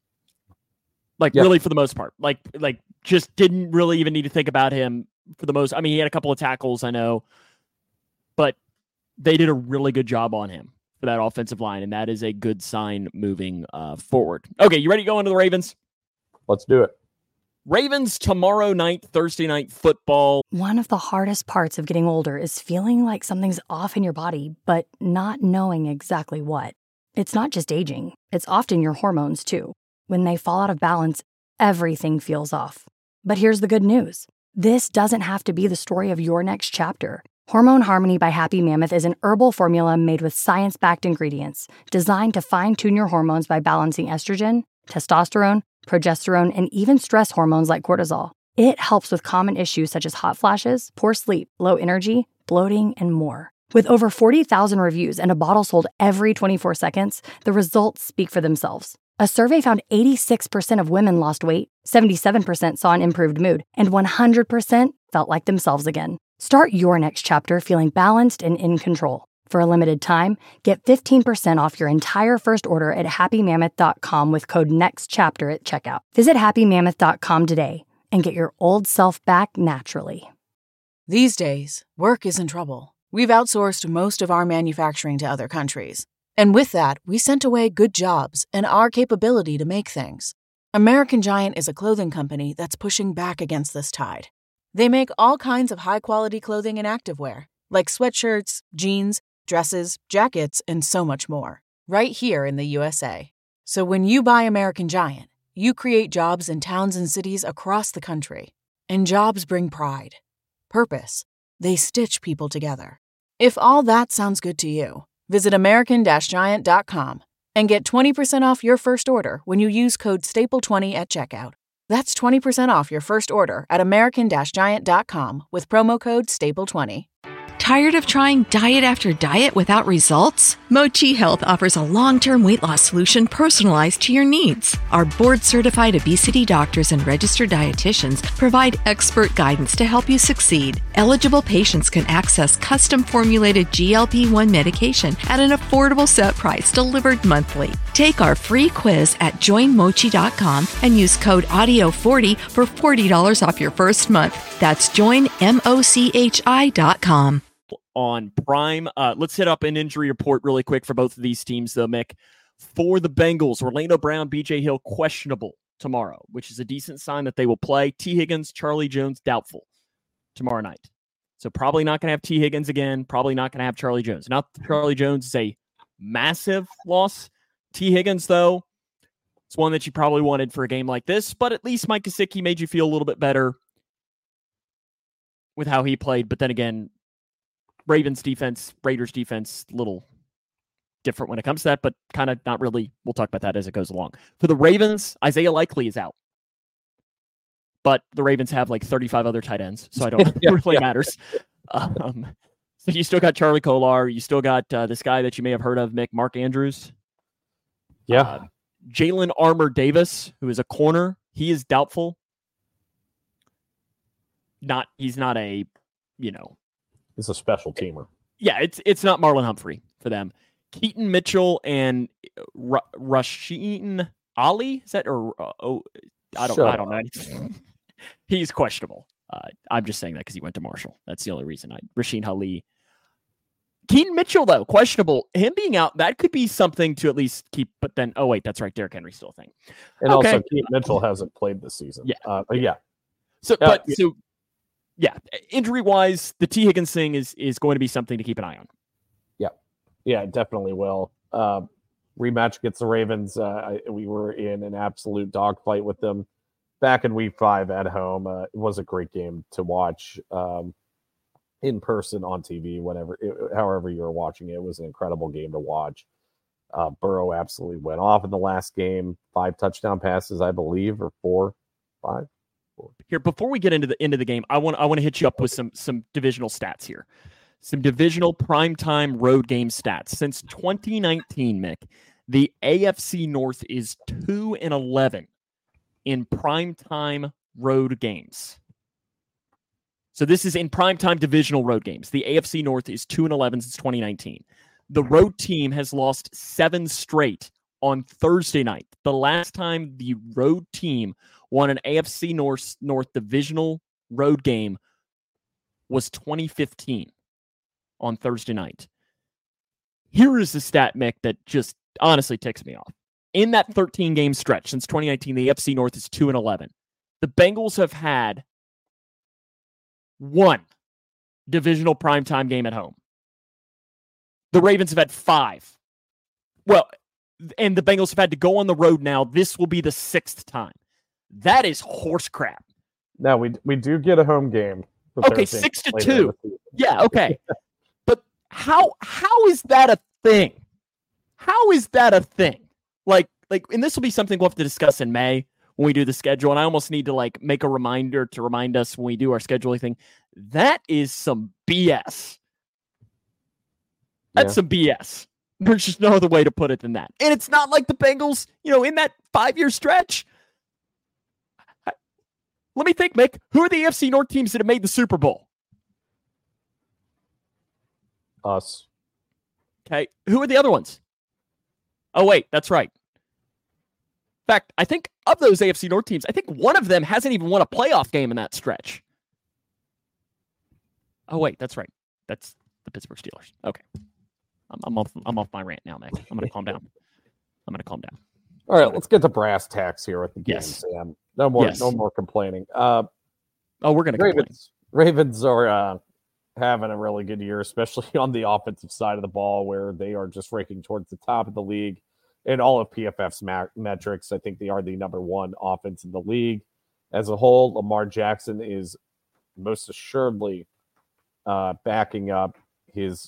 Really for the most part. Like just didn't really even need to think about him for the most. I mean, he had a couple of tackles, I know, but they did a really good job on him for that offensive line, and that is a good sign moving forward. Okay, you ready to go into the Ravens? Let's do it. Ravens tomorrow night, Thursday night football. One of the hardest parts of getting older is feeling like something's off in your body, but not knowing exactly what. It's not just aging. It's often your hormones, too. When they fall out of balance, everything feels off. But here's the good news. This doesn't have to be the story of your next chapter. Hormone Harmony by Happy Mammoth is an herbal formula made with science-backed ingredients designed to fine-tune your hormones by balancing estrogen, testosterone, progesterone, and even stress hormones like cortisol. It helps with common issues such as hot flashes, poor sleep, low energy, bloating, and more. With over 40,000 reviews and a bottle sold every 24 seconds, the results speak for themselves. A survey found 86% of women lost weight, 77% saw an improved mood, and 100% felt like themselves again. Start your next chapter feeling balanced and in control. For a limited time, get 15% off your entire first order at happymammoth.com with code NEXTCHAPTER at checkout. Visit happymammoth.com today and get your old self back naturally. These days, work is in trouble. We've outsourced most of our manufacturing to other countries. And with that, we sent away good jobs and our capability to make things. American Giant is a clothing company that's pushing back against this tide. They make all kinds of high-quality clothing and activewear, like sweatshirts, jeans, dresses, jackets, and so much more, right here in the USA. So when you buy American Giant, you create jobs in towns and cities across the country. And jobs bring pride, purpose. They stitch people together. If all that sounds good to you, visit American-Giant.com and get 20% off your first order when you use code STAPLE20 at checkout. That's 20% off your first order at American-Giant.com with promo code STAPLE20. Tired of trying diet after diet without results? Mochi Health offers a long-term weight loss solution personalized to your needs. Our board-certified obesity doctors and registered dietitians provide expert guidance to help you succeed. Eligible patients can access custom-formulated GLP-1 medication at an affordable set price delivered monthly. Take our free quiz at joinmochi.com and use code AUDIO40 for $40 off your first month. That's joinmochi.com. On Prime. Let's hit up an injury report really quick for both of these teams, though, Mick. For the Bengals, Orlando Brown, BJ Hill, questionable tomorrow, which is a decent sign that they will play. T. Higgins, Charlie Jones, doubtful tomorrow night. So probably not going to have T. Higgins again, probably not going to have Charlie Jones. Not Charlie Jones is a massive loss. T. Higgins, though, it's one that you probably wanted for a game like this, but at least Mike Gesicki made you feel a little bit better with how he played. But then again, Raiders defense, a little different when it comes to that, but kind of not really. We'll talk about that as it goes along. For the Ravens, Isaiah Likely is out. But the Ravens have like 35 other tight ends, so I don't it really matters. So you still got Charlie Kolar. You still got this guy that you may have heard of, Mick, Mark Andrews. Yeah. Jalen Armour Davis, who is a corner. He is doubtful. He's not a, He's a special teamer. Yeah, it's not Marlon Humphrey for them. Keaton Mitchell and Rasheen Ali, is that I don't know. He's questionable. I'm just saying that because he went to Marshall. That's the only reason. Rasheen Ali. Keaton Mitchell, though, questionable. Him being out, that could be something to at least keep. But then, oh wait, that's right. Derrick Henry's still a thing. And also, Keaton Mitchell hasn't played this season. Yeah, yeah. So, injury-wise, the T. Higgins thing is going to be something to keep an eye on. Yeah, it definitely will. Rematch against the Ravens. We were in an absolute dogfight with them back in Week 5 at home. It was a great game to watch in person, on TV, however you were watching it. It was an incredible game to watch. Burrow absolutely went off in the last game. 5 touchdown passes, I believe, or 5. Here, before we get into the game, I want to hit you up with some divisional stats here. some divisional primetime road game stats. Since 2019, Mick, the AFC North is 2-11 in primetime road games. So this is in primetime divisional road games. The AFC North is 2-11 since 2019. The road team has lost 7 straight on Thursday night. The last time the road team won an AFC North divisional road game was 2015 on Thursday night. Here is the stat, Mick, that just honestly ticks me off. In that 13-game stretch since 2019, the AFC North is 2-11. The Bengals have had 1 divisional primetime game at home. The Ravens have had 5. Well, and the Bengals have had to go on the road now. This will be the 6th time. That is horse crap. Now, we do get a home game. Okay, 6-2. Yeah, okay. But how is that a thing? How is that a thing? Like, and this will be something we'll have to discuss in May when we do the schedule. And I almost need to make a reminder to remind us when we do our scheduling thing. That is some BS. That's some BS. There's just no other way to put it than that. And it's not like the Bengals, in that 5-year stretch. Let me think, Mick. Who are the AFC North teams that have made the Super Bowl? Us. Okay. Who are the other ones? Oh, wait. That's right. In fact, I think of those AFC North teams, I think one of them hasn't even won a playoff game in that stretch. Oh, wait. That's right. That's the Pittsburgh Steelers. Okay. I'm off my rant now, Mick. I'm going to calm down. All right, let's get to brass tacks here with the game, Yes. Sam. No more complaining. We're going to complain. Ravens are having a really good year, especially on the offensive side of the ball, where they are just ranking towards the top of the league in all of PFF's metrics. I think they are the number 1 offense in the league as a whole. Lamar Jackson is most assuredly backing up his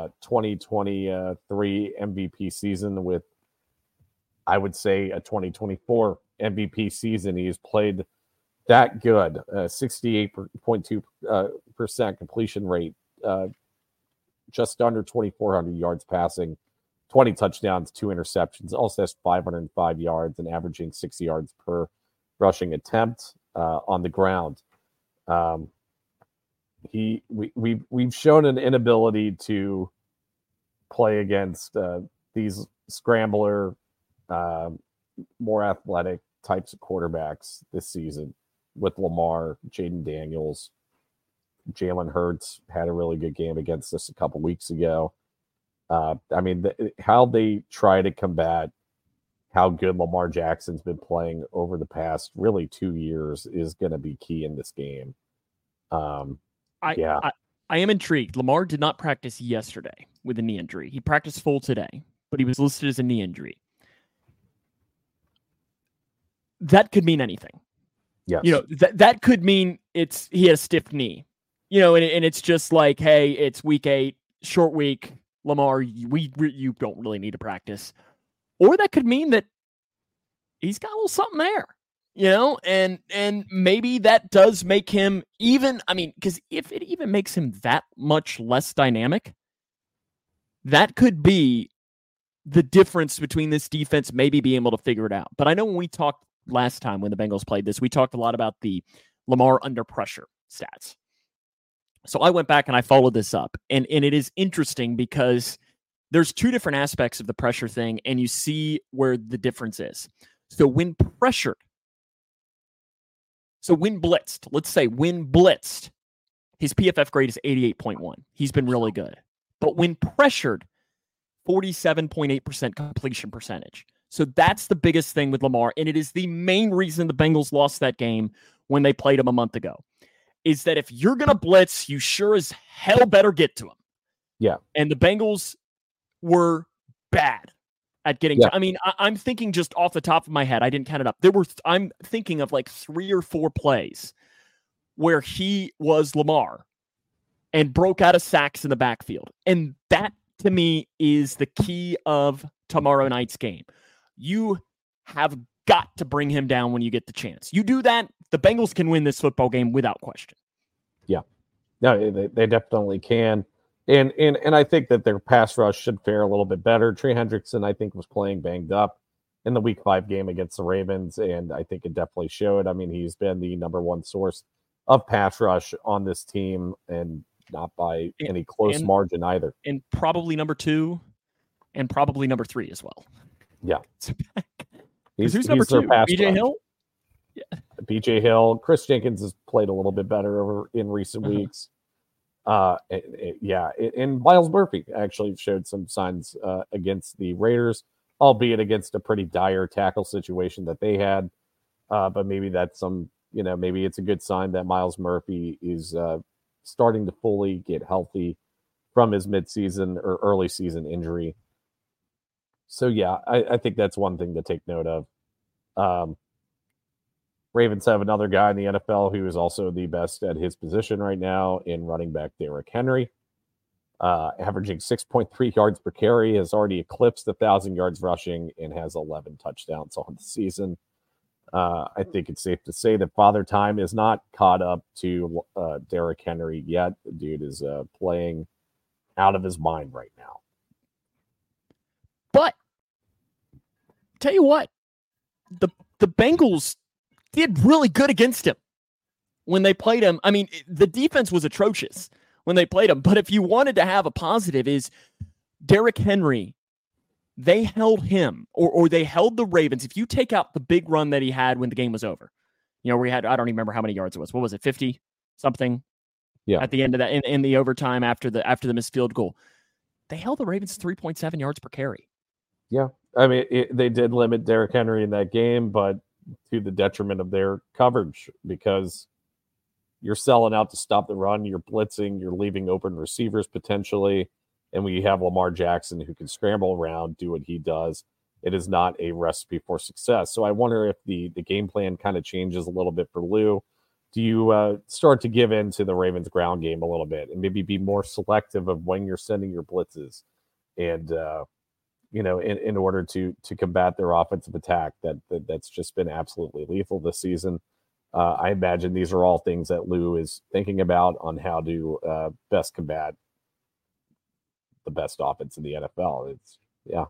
2023 MVP season with, I would say, a 2024 MVP season. He has played that good, 68.2% completion rate, just under 2,400 yards passing, 20 touchdowns, 2 interceptions, also has 505 yards and averaging 60 yards per rushing attempt on the ground. We've shown an inability to play against these scrambler, more athletic types of quarterbacks this season with Lamar, Jaden Daniels. Jalen Hurts had a really good game against us a couple weeks ago. How they try to combat how good Lamar Jackson's been playing over the past really 2 years is going to be key in this game. I am intrigued. Lamar did not practice yesterday with a knee injury. He practiced full today, but he was listed as a knee injury. That could mean anything. Yes. That could mean he had a stiff knee. And it's just like, hey, it's week 8, short week. Lamar, you don't really need to practice. Or that could mean that he's got a little something there. And maybe that does make him because if it even makes him that much less dynamic, that could be the difference between this defense maybe being able to figure it out. But I know when we talked last time when the Bengals played this, we talked a lot about the Lamar under pressure stats. So I went back and I followed this up, and it is interesting because there's 2 different aspects of the pressure thing, and you see where the difference is. So when pressured, when blitzed, his PFF grade is 88.1. He's been really good. But when pressured, 47.8% completion percentage. So that's the biggest thing with Lamar, and it is the main reason the Bengals lost that game when they played him a month ago, is that if you're going to blitz, you sure as hell better get to him. Yeah. And the Bengals were bad at getting to, I'm thinking just off the top of my head, I didn't count it up. I'm thinking of 3 or 4 plays where he was Lamar and broke out of sacks in the backfield. And that, to me, is the key of tomorrow night's game. You have got to bring him down when you get the chance. You do that, the Bengals can win this football game without question. Yeah. No, they definitely can. And I think that their pass rush should fare a little bit better. Trey Hendrickson, I think, was playing banged up in the Week 5 game against the Ravens, and I think it definitely showed. I mean, he's been the number one source of pass rush on this team, and not by any close margin either. And probably number 2, and probably number 3 as well. Yeah. Who's number 2? BJ Hill? Yeah. BJ Hill. Chris Jenkins has played a little bit better in recent weeks. And Miles Murphy actually showed some signs against the Raiders, albeit against a pretty dire tackle situation that they had. But maybe that's maybe it's a good sign that Miles Murphy is starting to fully get healthy from his midseason or early season injury. So, yeah, I think that's one thing to take note of. Ravens have another guy in the NFL who is also the best at his position right now in running back Derrick Henry, averaging 6.3 yards per carry, has already eclipsed 1,000 yards rushing and has 11 touchdowns on the season. I think it's safe to say that Father Time is not caught up to Derrick Henry yet. The dude is playing out of his mind right now. But tell you what, the Bengals did really good against him when they played him. I mean, the defense was atrocious when they played him. But if you wanted to have a positive, is Derrick Henry, they held him, or they held the Ravens. If you take out the big run that he had when the game was over, where he had, I don't even remember how many yards it was. What was it, 50 something? Yeah. At the end of that, in the overtime after the missed field goal, they held the Ravens 3.7 yards per carry. Yeah, I mean, they did limit Derrick Henry in that game, but to the detriment of their coverage, because you're selling out to stop the run, you're blitzing, you're leaving open receivers potentially, and we have Lamar Jackson who can scramble around, do what he does. It is not a recipe for success. So I wonder if the game plan kind of changes a little bit for Lou. Do you start to give in to the Ravens ground game a little bit and maybe be more selective of when you're sending your blitzes and in order to combat their offensive attack that's just been absolutely lethal this season? I imagine these are all things that Lou is thinking about on how to best combat the best offense in the NFL. Yeah.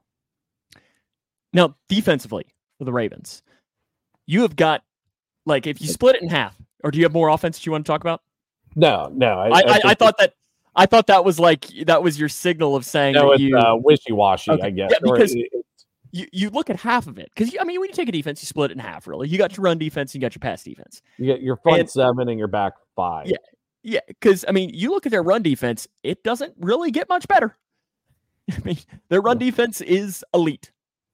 Now, defensively for the Ravens, you have got, like, if you split it in half, or do you have more offense that you want to talk about? No. I thought that was your signal of saying that it's wishy-washy, okay. I guess. Yeah, because you look at half of it. Because, when you take a defense, you split it in half, really. You got your run defense, and you got your pass defense. You got your front 7 and your back 5. Yeah, because, you look at their run defense, it doesn't really get much better. Their run defense is elite.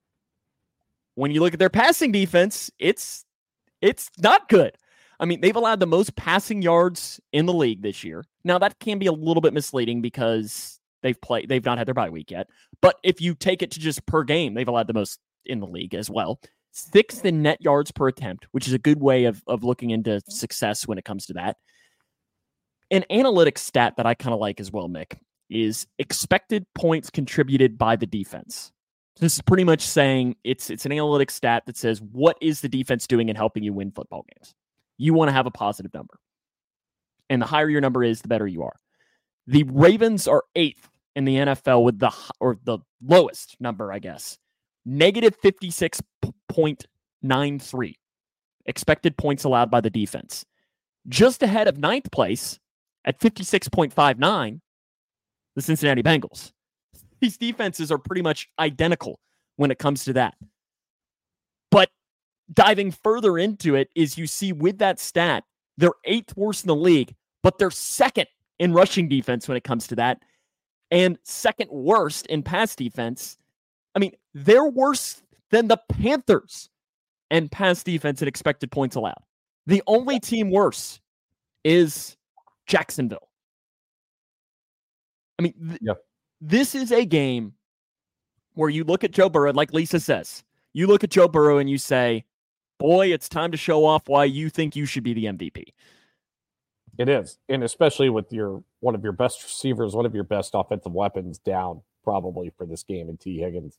When you look at their passing defense, it's not good. They've allowed the most passing yards in the league this year. Now, that can be a little bit misleading because they've not had their bye week yet. But if you take it to just per game, they've allowed the most in the league as well. 6th in net yards per attempt, which is a good way of looking into success when it comes to that. An analytics stat that I kind of like as well, Mick, is expected points contributed by the defense. This is pretty much saying it's an analytics stat that says, what is the defense doing in helping you win football games? You want to have a positive number. And the higher your number is, the better you are. The Ravens are 8th in the NFL with the lowest number, I guess. Negative 56.93 expected points allowed by the defense. Just ahead of 9th place at 56.59, the Cincinnati Bengals. These defenses are pretty much identical when it comes to that. But diving further into it is you see with that stat, they're 8th worst in the league, but they're 2nd in rushing defense when it comes to that, and 2nd worst in pass defense. They're worse than the Panthers in pass defense and expected points allowed. The only team worse is Jacksonville. This is a game where you look at Joe Burrow, like Lisa says, you look at Joe Burrow and you say, boy, it's time to show off why you think you should be the MVP. It is. And especially with one of your best receivers, one of your best offensive weapons down probably for this game in T. Higgins.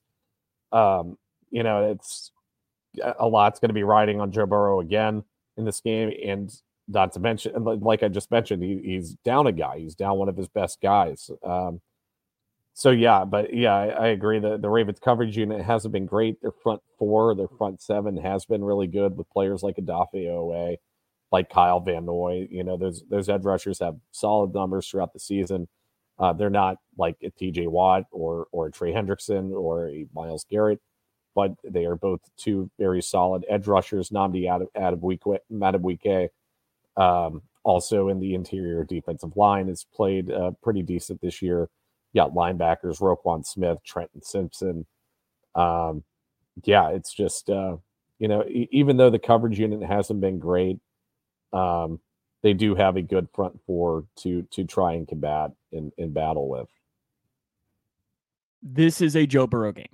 It's a lot's going to be riding on Joe Burrow again in this game. And not to mention, like I just mentioned, he's down a guy. He's down one of his best guys. So yeah, but yeah, I agree that the Ravens coverage unit hasn't been great. Their front four, their front seven has been really good with players like Odafe Owe, like Kyle Van Noy. You know, those edge rushers have solid numbers throughout the season. They're not like a TJ Watt or a Trey Hendrickson or a Myles Garrett, but they are both two very solid edge rushers. Nnamdi Madubuike, also in the interior defensive line, has played pretty decent this year. You got linebackers, Roquan Smith, Trenton Simpson. Yeah, it's just, even though the coverage unit hasn't been great, they do have a good front four to try and combat in battle with. This is a Joe Burrow game.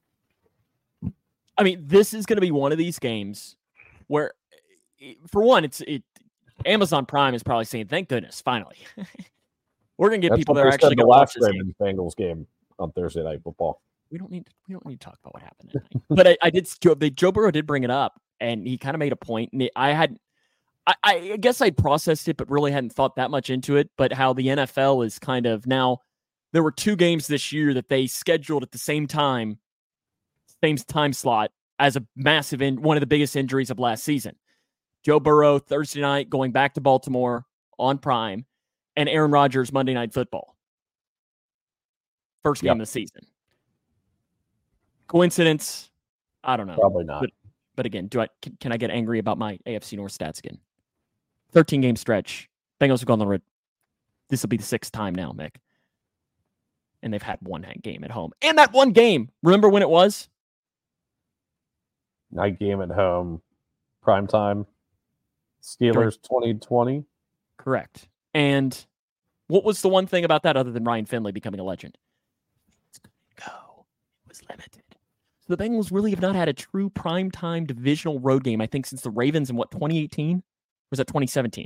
I mean, this is going to be one of these games where, for one, Amazon Prime is probably saying, "Thank goodness, finally, we're going to get people that are actually going to watch this game." Bengals game on Thursday Night Football. We don't need to talk about what happened tonight. But Joe Burrow did bring it up, and he kind of made a point. And I guess I processed it, but really hadn't thought that much into it. But how the NFL is kind of now, there were 2 games this year that they scheduled at the same time slot as a massive one of the biggest injuries of last season. Joe Burrow Thursday night going back to Baltimore on Prime, and Aaron Rodgers Monday Night Football. First game of the season. Coincidence? I don't know. Probably not. But again, can I get angry about my AFC North stats again? 13-game stretch. Bengals have gone on the road. This will be the 6th time now, Mick. And they've had one game at home. And that one game, remember when it was? Night game at home, primetime, Steelers 2020. Correct. And what was the one thing about that other than Ryan Finley becoming a legend? It's going to go. It was limited. So the Bengals really have not had a true primetime divisional road game, I think, since the Ravens in 2018? Or was that 2017?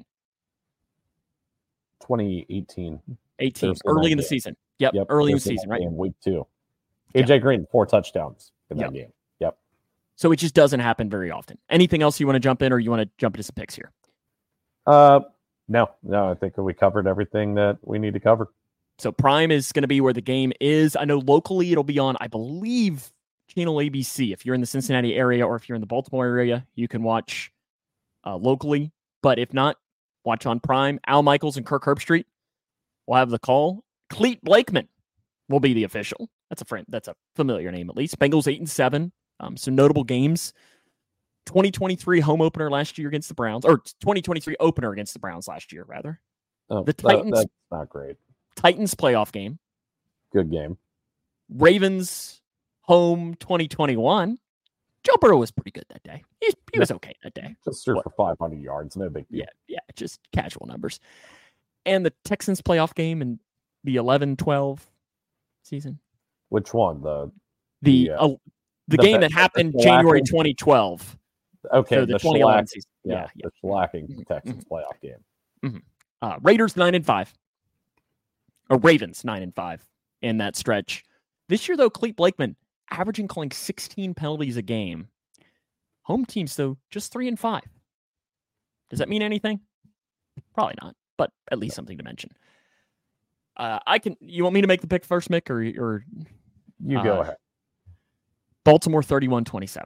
2018. 18. Early in the season. Yep. Early in the season, right? Week 2. AJ Green, 4 touchdowns in that game. Yep. So it just doesn't happen very often. Anything else you want to jump in, or you want to jump into some picks here? No. I think we covered everything that we need to cover. So Prime is going to be where the game is. I know locally it'll be on, I believe, channel ABC. If you're in the Cincinnati area or if you're in the Baltimore area, you can watch locally. But if not, watch on Prime. Al Michaels and Kirk Herbstreit will have the call. Clete Blakeman will be the official. That's a friend. That's a familiar name at least. Bengals 8-7. Some notable games. 2023 home opener last year against the Browns, or 2023 opener against the Browns last year, rather. The Titans. That's not great. Titans playoff game. Good game. Ravens home 2021. Joe Burrow was pretty good that day. He was okay that day. Just threw for 500 yards. No big deal. Yeah, just casual numbers. And the Texans playoff game in the 11-12 season. Which one? The game that happened January 2012. Okay, so the 2011 season. Yeah. The shellacking Texans playoff game. Mm-hmm. Raiders 9-5. Or Ravens 9-5 in that stretch. This year, though, Clete Blakeman averaging calling 16 penalties a game. Home teams, though, just 3-5. Does that mean anything? Probably not, but at least something to mention. You want me to make the pick first, Mick, or you go ahead. Baltimore 31-27.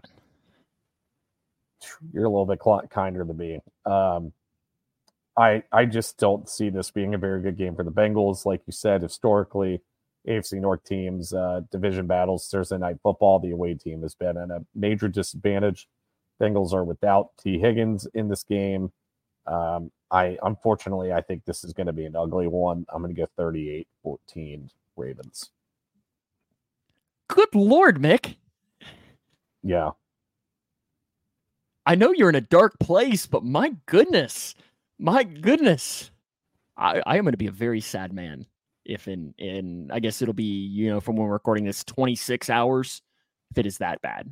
You're a little bit kinder than me. I just don't see this being a very good game for the Bengals. Like you said, historically, AFC North teams, division battles, Thursday Night Football, the away team has been at a major disadvantage. Bengals are without T. Higgins in this game. Unfortunately, I think this is going to be an ugly one. I'm going to go 38-14 Ravens. Good Lord, Mick. Yeah. I know you're in a dark place, but my goodness. I am going to be a very sad man if in I guess it'll be, from when we're recording this, 26 hours, if it is that bad.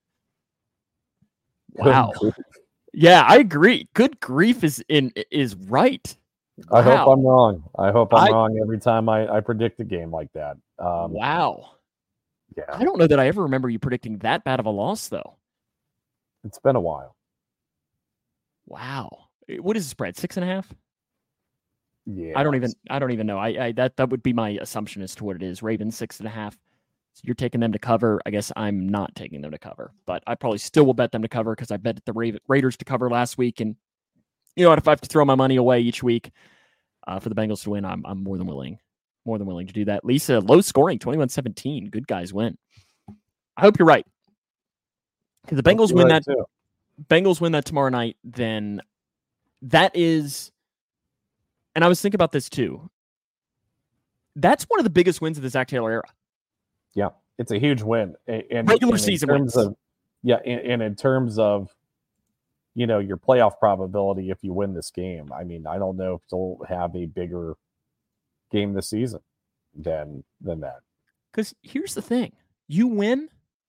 Wow. Yeah, I agree. Good grief is right. I hope I'm wrong. I hope I'm wrong every time I predict a game like that. Wow. Yeah. I don't know that I ever remember you predicting that bad of a loss, though. It's been a while. Wow. What is the spread? 6.5? Yeah. I don't even know. That would be my assumption as to what it is. Ravens 6.5. So you're taking them to cover. I guess I'm not taking them to cover, but I probably still will bet them to cover because I bet the Raiders to cover last week. And you know what? If I have to throw my money away each week for the Bengals to win, I'm more than willing to do that. Lisa, low scoring, 21-17. Good guys win. I hope you're right. If the Bengals win that, Bengals win that tomorrow night, then that is. And I was thinking about this too. That's one of the biggest wins of the Zach Taylor era. Yeah, it's a huge win. And regular season wins. In terms of, you know, your playoff probability if you win this game. I mean, I don't know if they'll have a bigger game this season than that. Because here's the thing. You win.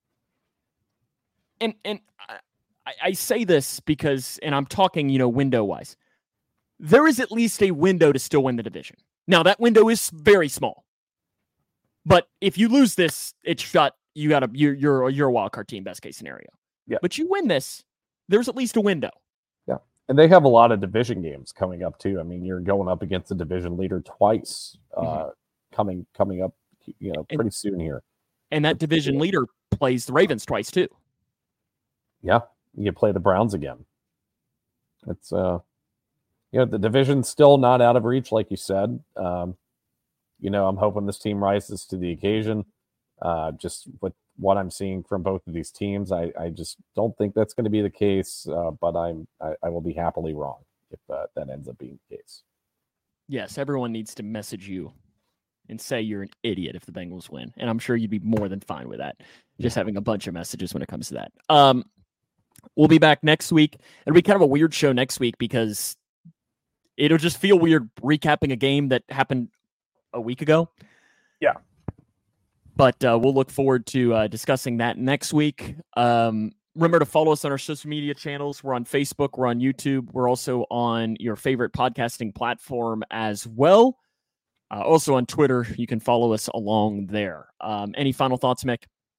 And I say this because, and I'm talking, you know, window-wise. There is at least a window to still win the division. Now, that window is very small. But if you lose this, it's shut. You're a wild card team, best case scenario. Yeah. But you win this, there's at least a window. Yeah. And they have a lot of division games coming up too. I mean, you're going up against the division leader twice coming up, you know, pretty soon here. And that division leader plays the Ravens twice too. Yeah. You play the Browns again. It's you know, the division's still not out of reach, like you said. You know, I'm hoping this team rises to the occasion. Just with what I'm seeing from both of these teams, I just don't think that's going to be the case. But I will be happily wrong if that ends up being the case. Yes, everyone needs to message you and say you're an idiot if the Bengals win, and I'm sure you'd be more than fine with that. Just having a bunch of messages when it comes to that. We'll be back next week. It'll be kind of a weird show next week because it'll just feel weird recapping a game that happened a week ago. Yeah. But we'll look forward to discussing that next week. Remember to follow us on our social media channels. We're on Facebook. We're on YouTube. We're also on your favorite podcasting platform as well. Also on Twitter. You can follow us along there. Any final thoughts, Mick?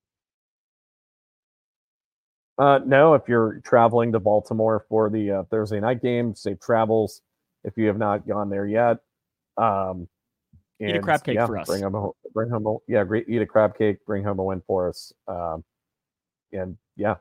No, if you're traveling to Baltimore for the Thursday night game, safe travels. If you have not gone there yet, eat a crab cake for us. Bring home. Eat a crab cake. Bring home a win for us. And yeah,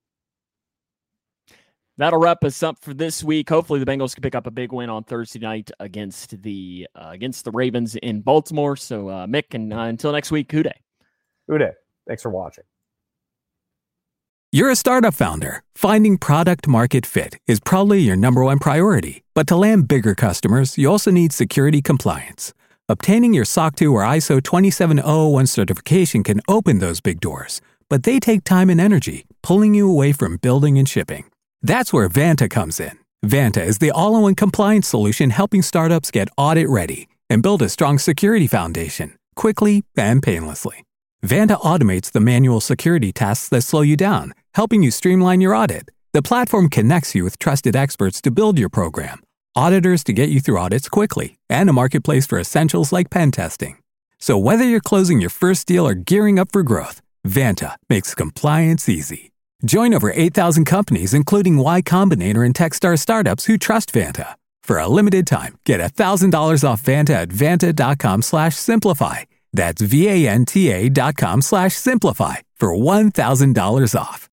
that'll wrap us up for this week. Hopefully, the Bengals can pick up a big win on Thursday night against the Ravens in Baltimore. So, Mick, and until next week, Hoo day. Hoo day. Thanks for watching. You're a startup founder. Finding product market fit is probably your number one priority. But to land bigger customers, you also need security compliance. Obtaining your SOC 2 or ISO 27001 certification can open those big doors, but they take time and energy, pulling you away from building and shipping. That's where Vanta comes in. Vanta is the all-in-one compliance solution helping startups get audit ready and build a strong security foundation quickly and painlessly. Vanta automates the manual security tasks that slow you down, helping you streamline your audit. The platform connects you with trusted experts to build your program, auditors to get you through audits quickly, and a marketplace for essentials like pen testing. So whether you're closing your first deal or gearing up for growth, Vanta makes compliance easy. Join over 8,000 companies, including Y Combinator and Techstar startups who trust Vanta. For a limited time, get $1,000 off Vanta at vanta.com/simplify. That's VANTA.com/simplify for $1,000 off.